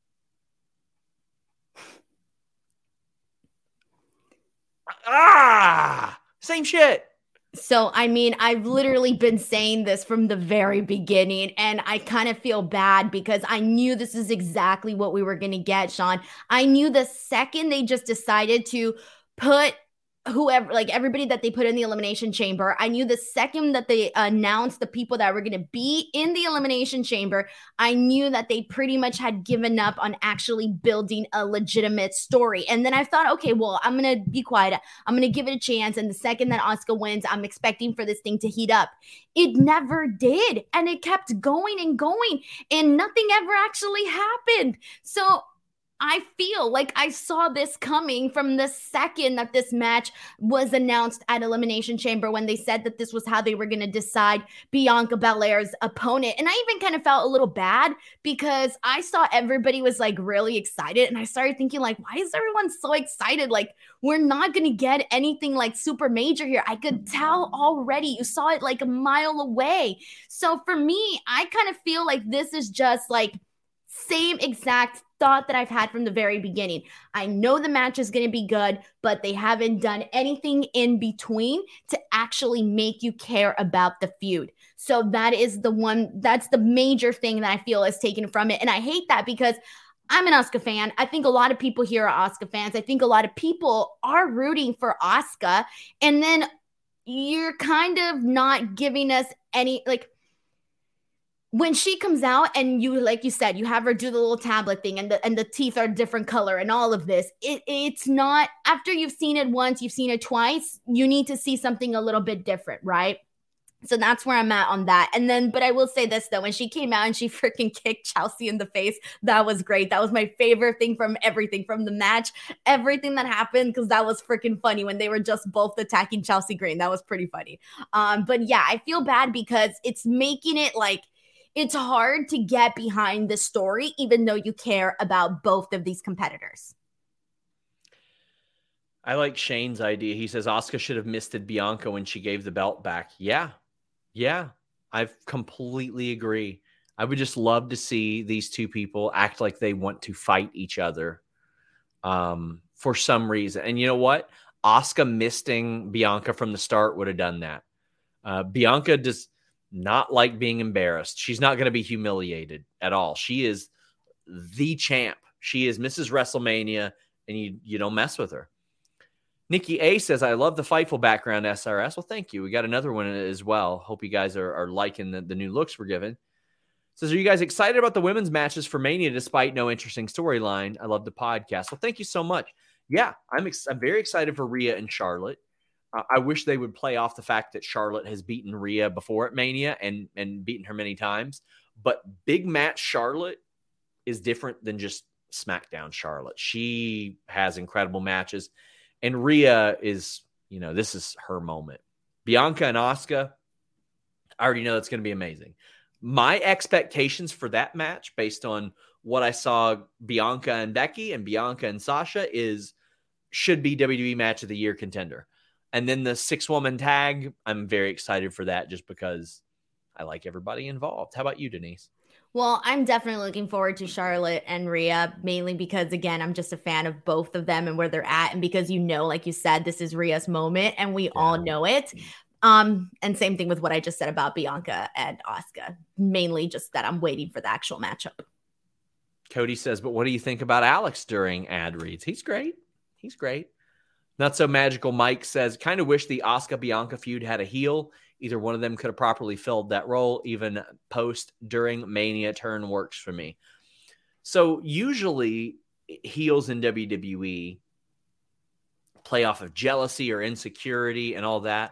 ah, same shit. So, I mean, I've literally been saying this from the very beginning, and I kind of feel bad because I knew this is exactly what we were going to get, Sean. I knew the second they just decided to put whoever, like everybody that they put in the Elimination Chamber, I knew the second that they announced the people that were going to be in the Elimination Chamber, I knew that they pretty much had given up on actually building a legitimate story. And then I thought, okay, well, I'm going to be quiet. I'm going to give it a chance. And the second that Asuka wins, I'm expecting for this thing to heat up. It never did. And it kept going and going. And nothing ever actually happened. So I feel like I saw this coming from the second that this match was announced at Elimination Chamber when they said that this was how they were going to decide Bianca Belair's opponent. And I even kind of felt a little bad because I saw everybody was like really excited. And I started thinking like, why is everyone so excited? Like, we're not going to get anything like super major here. I could tell already. You saw it like a mile away. So for me, I kind of feel like this is just like same exact thought that I've had from the very beginning. I know the match is going to be good, but they haven't done anything in between to actually make you care about the feud. So that is the one, that's the major thing that I feel is taken from it. And I hate that because I'm an Asuka fan. I think a lot of people here are Asuka fans. I think a lot of people are rooting for Asuka. And then you're kind of not giving us any, like, when she comes out and you, like you said, you have her do the little tablet thing and the and the teeth are a different color and all of this, it, it's not, after you've seen it once, you've seen it twice, you need to see something a little bit different, right? So that's where I'm at on that. And then, but I will say this though, when she came out and she freaking kicked Chelsea in the face, that was great. That was my favorite thing from everything, from the match, everything that happened, because that was freaking funny when they were just both attacking Chelsea Green. That was pretty funny. Um, but yeah, I feel bad because it's making it like, it's hard to get behind the story, even though you care about both of these competitors. I like Shane's idea. He says Asuka should have misted Bianca when she gave the belt back. Yeah. Yeah. I completely agree. I would just love to see these two people act like they want to fight each other um, for some reason. And you know what? Asuka misting Bianca from the start would have done that. Uh, Bianca just not like being embarrassed. She's not going to be humiliated at all. She is the champ. She is Missus WrestleMania, and you you don't mess with her. Nikki A says, I love the Fightful background S R S. Well, thank you. We got another one as well. Hope you guys are, are liking the, the new looks we're given. Says, are you guys excited about the women's matches for Mania despite no interesting storyline? I love the podcast. Well, thank you so much. Yeah, I'm ex- I'm very excited for Rhea and Charlotte. Uh, I wish they would play off the fact that Charlotte has beaten Rhea before at Mania and, and beaten her many times. But big match Charlotte is different than just SmackDown Charlotte. She has incredible matches. And Rhea is, you know, this is her moment. Bianca and Asuka, I already know it's going to be amazing. My expectations for that match, based on what I saw Bianca and Becky and Bianca and Sasha, is should be W W E Match of the Year contender. And then the six-woman tag, I'm very excited for that just because I like everybody involved. How about you, Denise? Well, I'm definitely looking forward to Charlotte and Rhea, mainly because, again, I'm just a fan of both of them and where they're at. And because, you know, like you said, this is Rhea's moment and we yeah. all know it. Um, and same thing with what I just said about Bianca and Asuka, mainly just that I'm waiting for the actual matchup. Cody says, but what do you think about Alex during ad reads? He's great. He's great. Not So Magical Mike says, kind of wish the Asuka Bianca feud had a heel. Either one of them could have properly filled that role. Even post during Mania turn works for me. So usually heels in W W E play off of jealousy or insecurity and all that.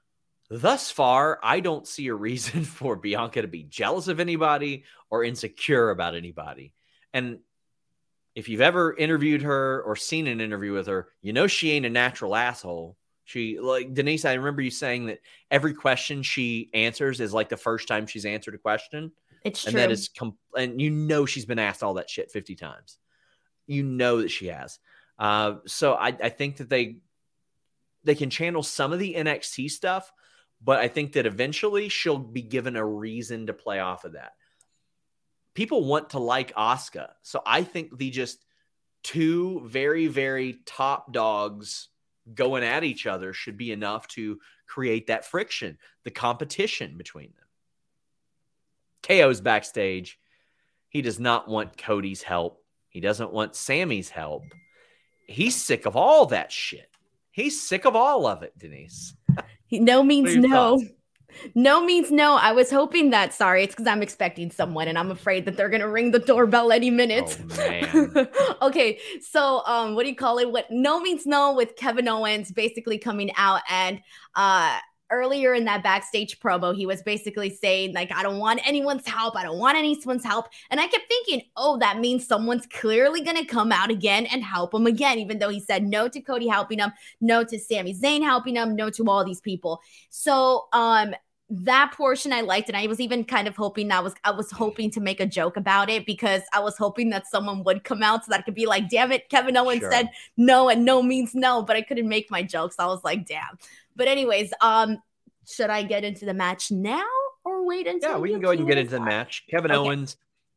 Thus far, I don't see a reason for Bianca to be jealous of anybody or insecure about anybody. And if you've ever interviewed her or seen an interview with her, you know she ain't a natural asshole. She, like Denise, I remember you saying that every question she answers is like the first time she's answered a question. It's and true. That is com- and you know she's been asked all that shit fifty times. You know that she has. Uh, so I, I think that they they can channel some of the N X T stuff, but I think that eventually she'll be given a reason to play off of that. People want to like Asuka. So I think the just two very, very top dogs going at each other should be enough to create that friction, the competition between them. K O's backstage. He does not want Cody's help. He doesn't want Sammy's help. He's sick of all that shit. He's sick of all of it, Denise. No means no. Thoughts? No means no. I was hoping that, sorry, it's because I'm expecting someone and I'm afraid that they're going to ring the doorbell any minute. Oh, man. Okay, so um, what do you call it? What no means no with Kevin Owens basically coming out and uh, earlier in that backstage promo, he was basically saying, like, I don't want anyone's help. I don't want anyone's help. And I kept thinking, oh, that means someone's clearly going to come out again and help him again, even though he said no to Cody helping him, no to Sami Zayn helping him, no to all these people. So um, that portion I liked. And I was even kind of hoping that was, I was hoping to make a joke about it because I was hoping that someone would come out so that I could be like, damn it, Kevin Owens sure. said no and no means no, but I couldn't make my jokes. So I was like, damn. But anyways, um, should I get into the match now or wait until? Yeah, we can go ahead and get into the match. Kevin okay. Owens,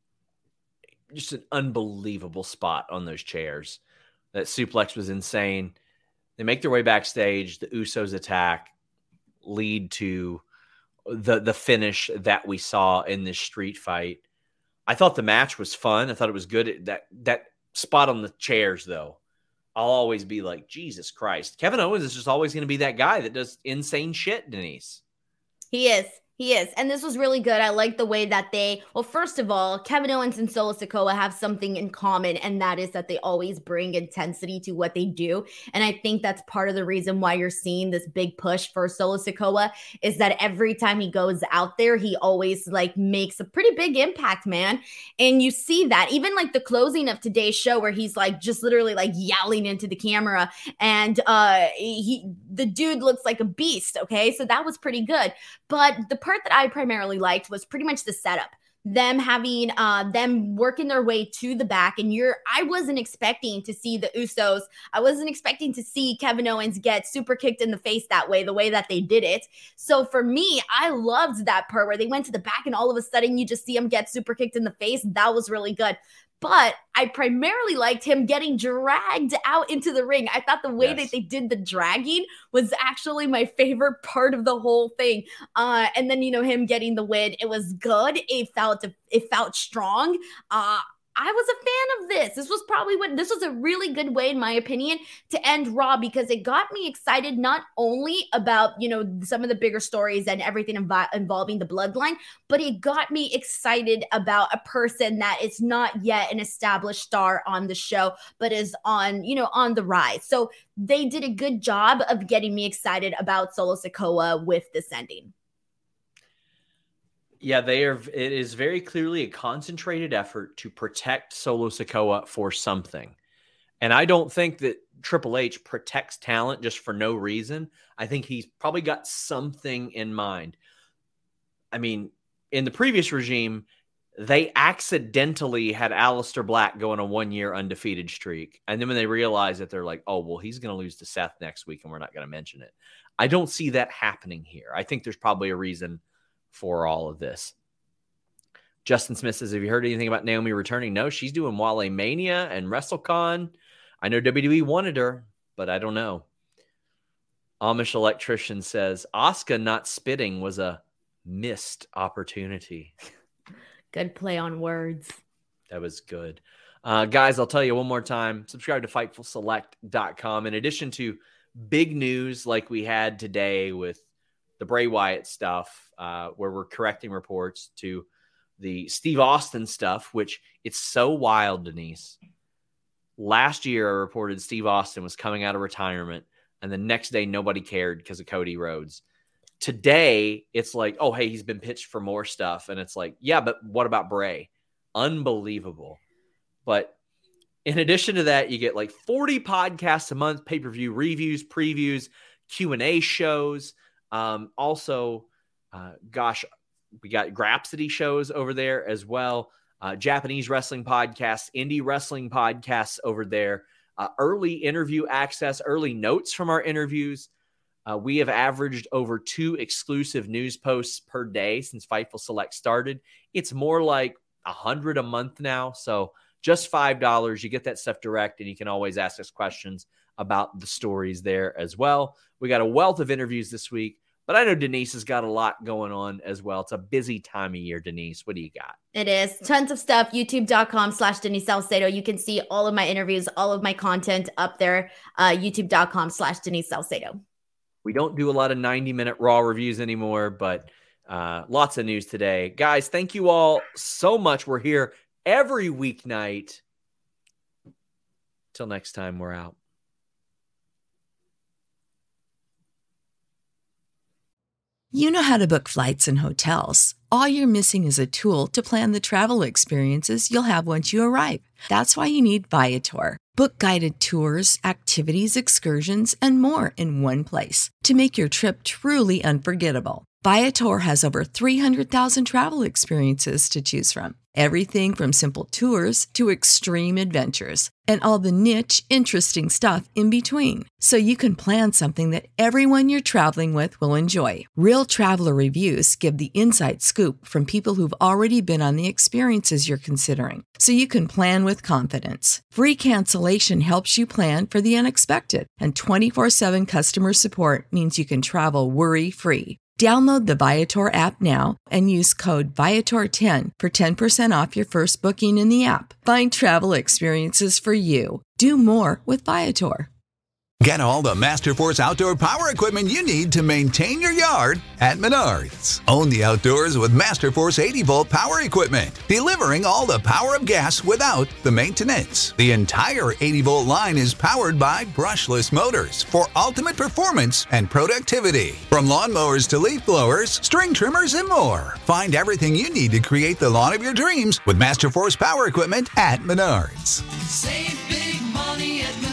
just an unbelievable spot on those chairs. That suplex was insane. They make their way backstage. The Usos attack, lead to the the finish that we saw in this street fight. I thought the match was fun. I thought it was good. That that spot on the chairs, though, I'll always be like, Jesus Christ. Kevin Owens is just always going to be that guy that does insane shit, Denise. He is. He is. And this was really good. I like the way that they, well, first of all, Kevin Owens and Solo Sikoa have something in common, and that is that they always bring intensity to what they do. And I think that's part of the reason why you're seeing this big push for Solo Sikoa is that every time he goes out there, he always like makes a pretty big impact, man. And you see that even like the closing of today's show where he's like just literally like yelling into the camera and uh he the dude looks like a beast. Okay. So that was pretty good. But the part that I primarily liked was pretty much the setup. Them having uh them working their way to the back, and you're I wasn't expecting to see the Usos. I wasn't expecting to see Kevin Owens get super kicked in the face that way, the way that they did it. So for me, I loved that part where they went to the back and all of a sudden you just see him get super kicked in the face. That was really good. But I primarily liked him getting dragged out into the ring. I thought the way yes. that they did the dragging was actually my favorite part of the whole thing. Uh, and then, you know, him getting the win, it was good. It felt, it felt strong. Uh, I was a fan of this. This was probably what this was a really good way, in my opinion, to end Raw, because it got me excited not only about, you know, some of the bigger stories and everything inv- involving the bloodline, but it got me excited about a person that is not yet an established star on the show, but is on, you know, on the rise. So they did a good job of getting me excited about Solo Sikoa with this ending. Yeah, they are. It is very clearly a concentrated effort to protect Solo Sikoa for something. And I don't think that Triple H protects talent just for no reason. I think he's probably got something in mind. I mean, in the previous regime, they accidentally had Aleister Black go on a one-year undefeated streak. And then when they realized that, they're like, oh, well, he's going to lose to Seth next week, and we're not going to mention it. I don't see that happening here. I think there's probably a reason for all of this. Justin Smith says, have you heard anything about Naomi returning? No, she's doing Wale Mania and WrestleCon. I know W W E wanted her, but I don't know. Amish Electrician says, Asuka not spitting was a missed opportunity. Good play on words. That was good. Uh, guys, I'll tell you one more time, subscribe to Fightful Select dot com. In addition to big news like we had today with the Bray Wyatt stuff, uh, where we're correcting reports, to the Steve Austin stuff, which it's so wild, Denise. Last year, I reported Steve Austin was coming out of retirement, and the next day, nobody cared because of Cody Rhodes. Today, it's like, oh, hey, he's been pitched for more stuff. And it's like, yeah, but what about Bray? Unbelievable. But in addition to that, you get like forty podcasts a month, pay-per-view reviews, previews, Q and A shows. Um, also, uh, gosh, we got Grapsody shows over there as well. Uh, Japanese wrestling podcasts, indie wrestling podcasts over there. Uh, early interview access, early notes from our interviews. Uh, we have averaged over two exclusive news posts per day since Fightful Select started. It's more like a hundred a month now. So just five dollars, you get that stuff direct, and you can always ask us questions about the stories there as well. We got a wealth of interviews this week, but I know Denise has got a lot going on as well. It's a busy time of year, Denise. What do you got? It is. Tons of stuff. YouTube.com slash Denise Salcedo. You can see all of my interviews, all of my content up there. Uh, YouTube.com slash Denise Salcedo. We don't do a lot of ninety-minute Raw reviews anymore, but uh, lots of news today. Guys, thank you all so much. We're here every weeknight. Till next time, we're out. You know how to book flights and hotels. All you're missing is a tool to plan the travel experiences you'll have once you arrive. That's why you need Viator. Book guided tours, activities, excursions, and more in one place to make your trip truly unforgettable. Viator has over three hundred thousand travel experiences to choose from. Everything from simple tours to extreme adventures and all the niche, interesting stuff in between. So you can plan something that everyone you're traveling with will enjoy. Real traveler reviews give the inside scoop from people who've already been on the experiences you're considering. So you can plan with confidence. Free cancellation helps you plan for the unexpected. And twenty-four seven customer support means you can travel worry-free. Download the Viator app now and use code Viator ten for ten percent off your first booking in the app. Find travel experiences for you. Do more with Viator. Get all the Masterforce outdoor power equipment you need to maintain your yard at Menards. Own the outdoors with Masterforce eighty volt power equipment, delivering all the power of gas without the maintenance. The entire eighty volt line is powered by brushless motors for ultimate performance and productivity. From lawnmowers to leaf blowers, string trimmers, and more. Find everything you need to create the lawn of your dreams with Masterforce power equipment at Menards. Save big money at Menards.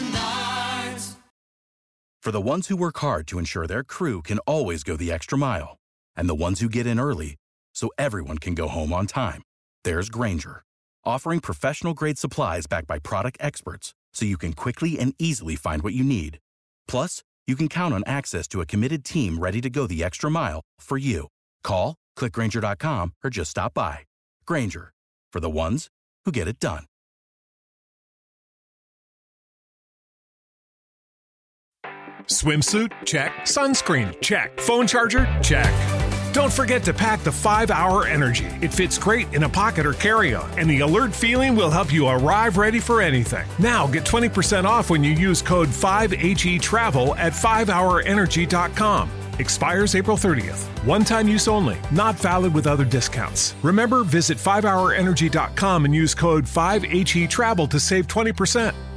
For the ones who work hard to ensure their crew can always go the extra mile, and the ones who get in early so everyone can go home on time, there's Grainger, offering professional-grade supplies backed by product experts so you can quickly and easily find what you need. Plus, you can count on access to a committed team ready to go the extra mile for you. Call, click Grainger dot com, or just stop by. Grainger, for the ones who get it done. Swimsuit? Check. Sunscreen? Check. Phone charger? Check. Don't forget to pack the five hour Energy. It fits great in a pocket or carry-on, and the alert feeling will help you arrive ready for anything. Now get twenty percent off when you use code five H E travel at five hour energy dot com. Expires April thirtieth. One-time use only. Not valid with other discounts. Remember, visit five hour energy dot com and use code five H E travel to save twenty percent.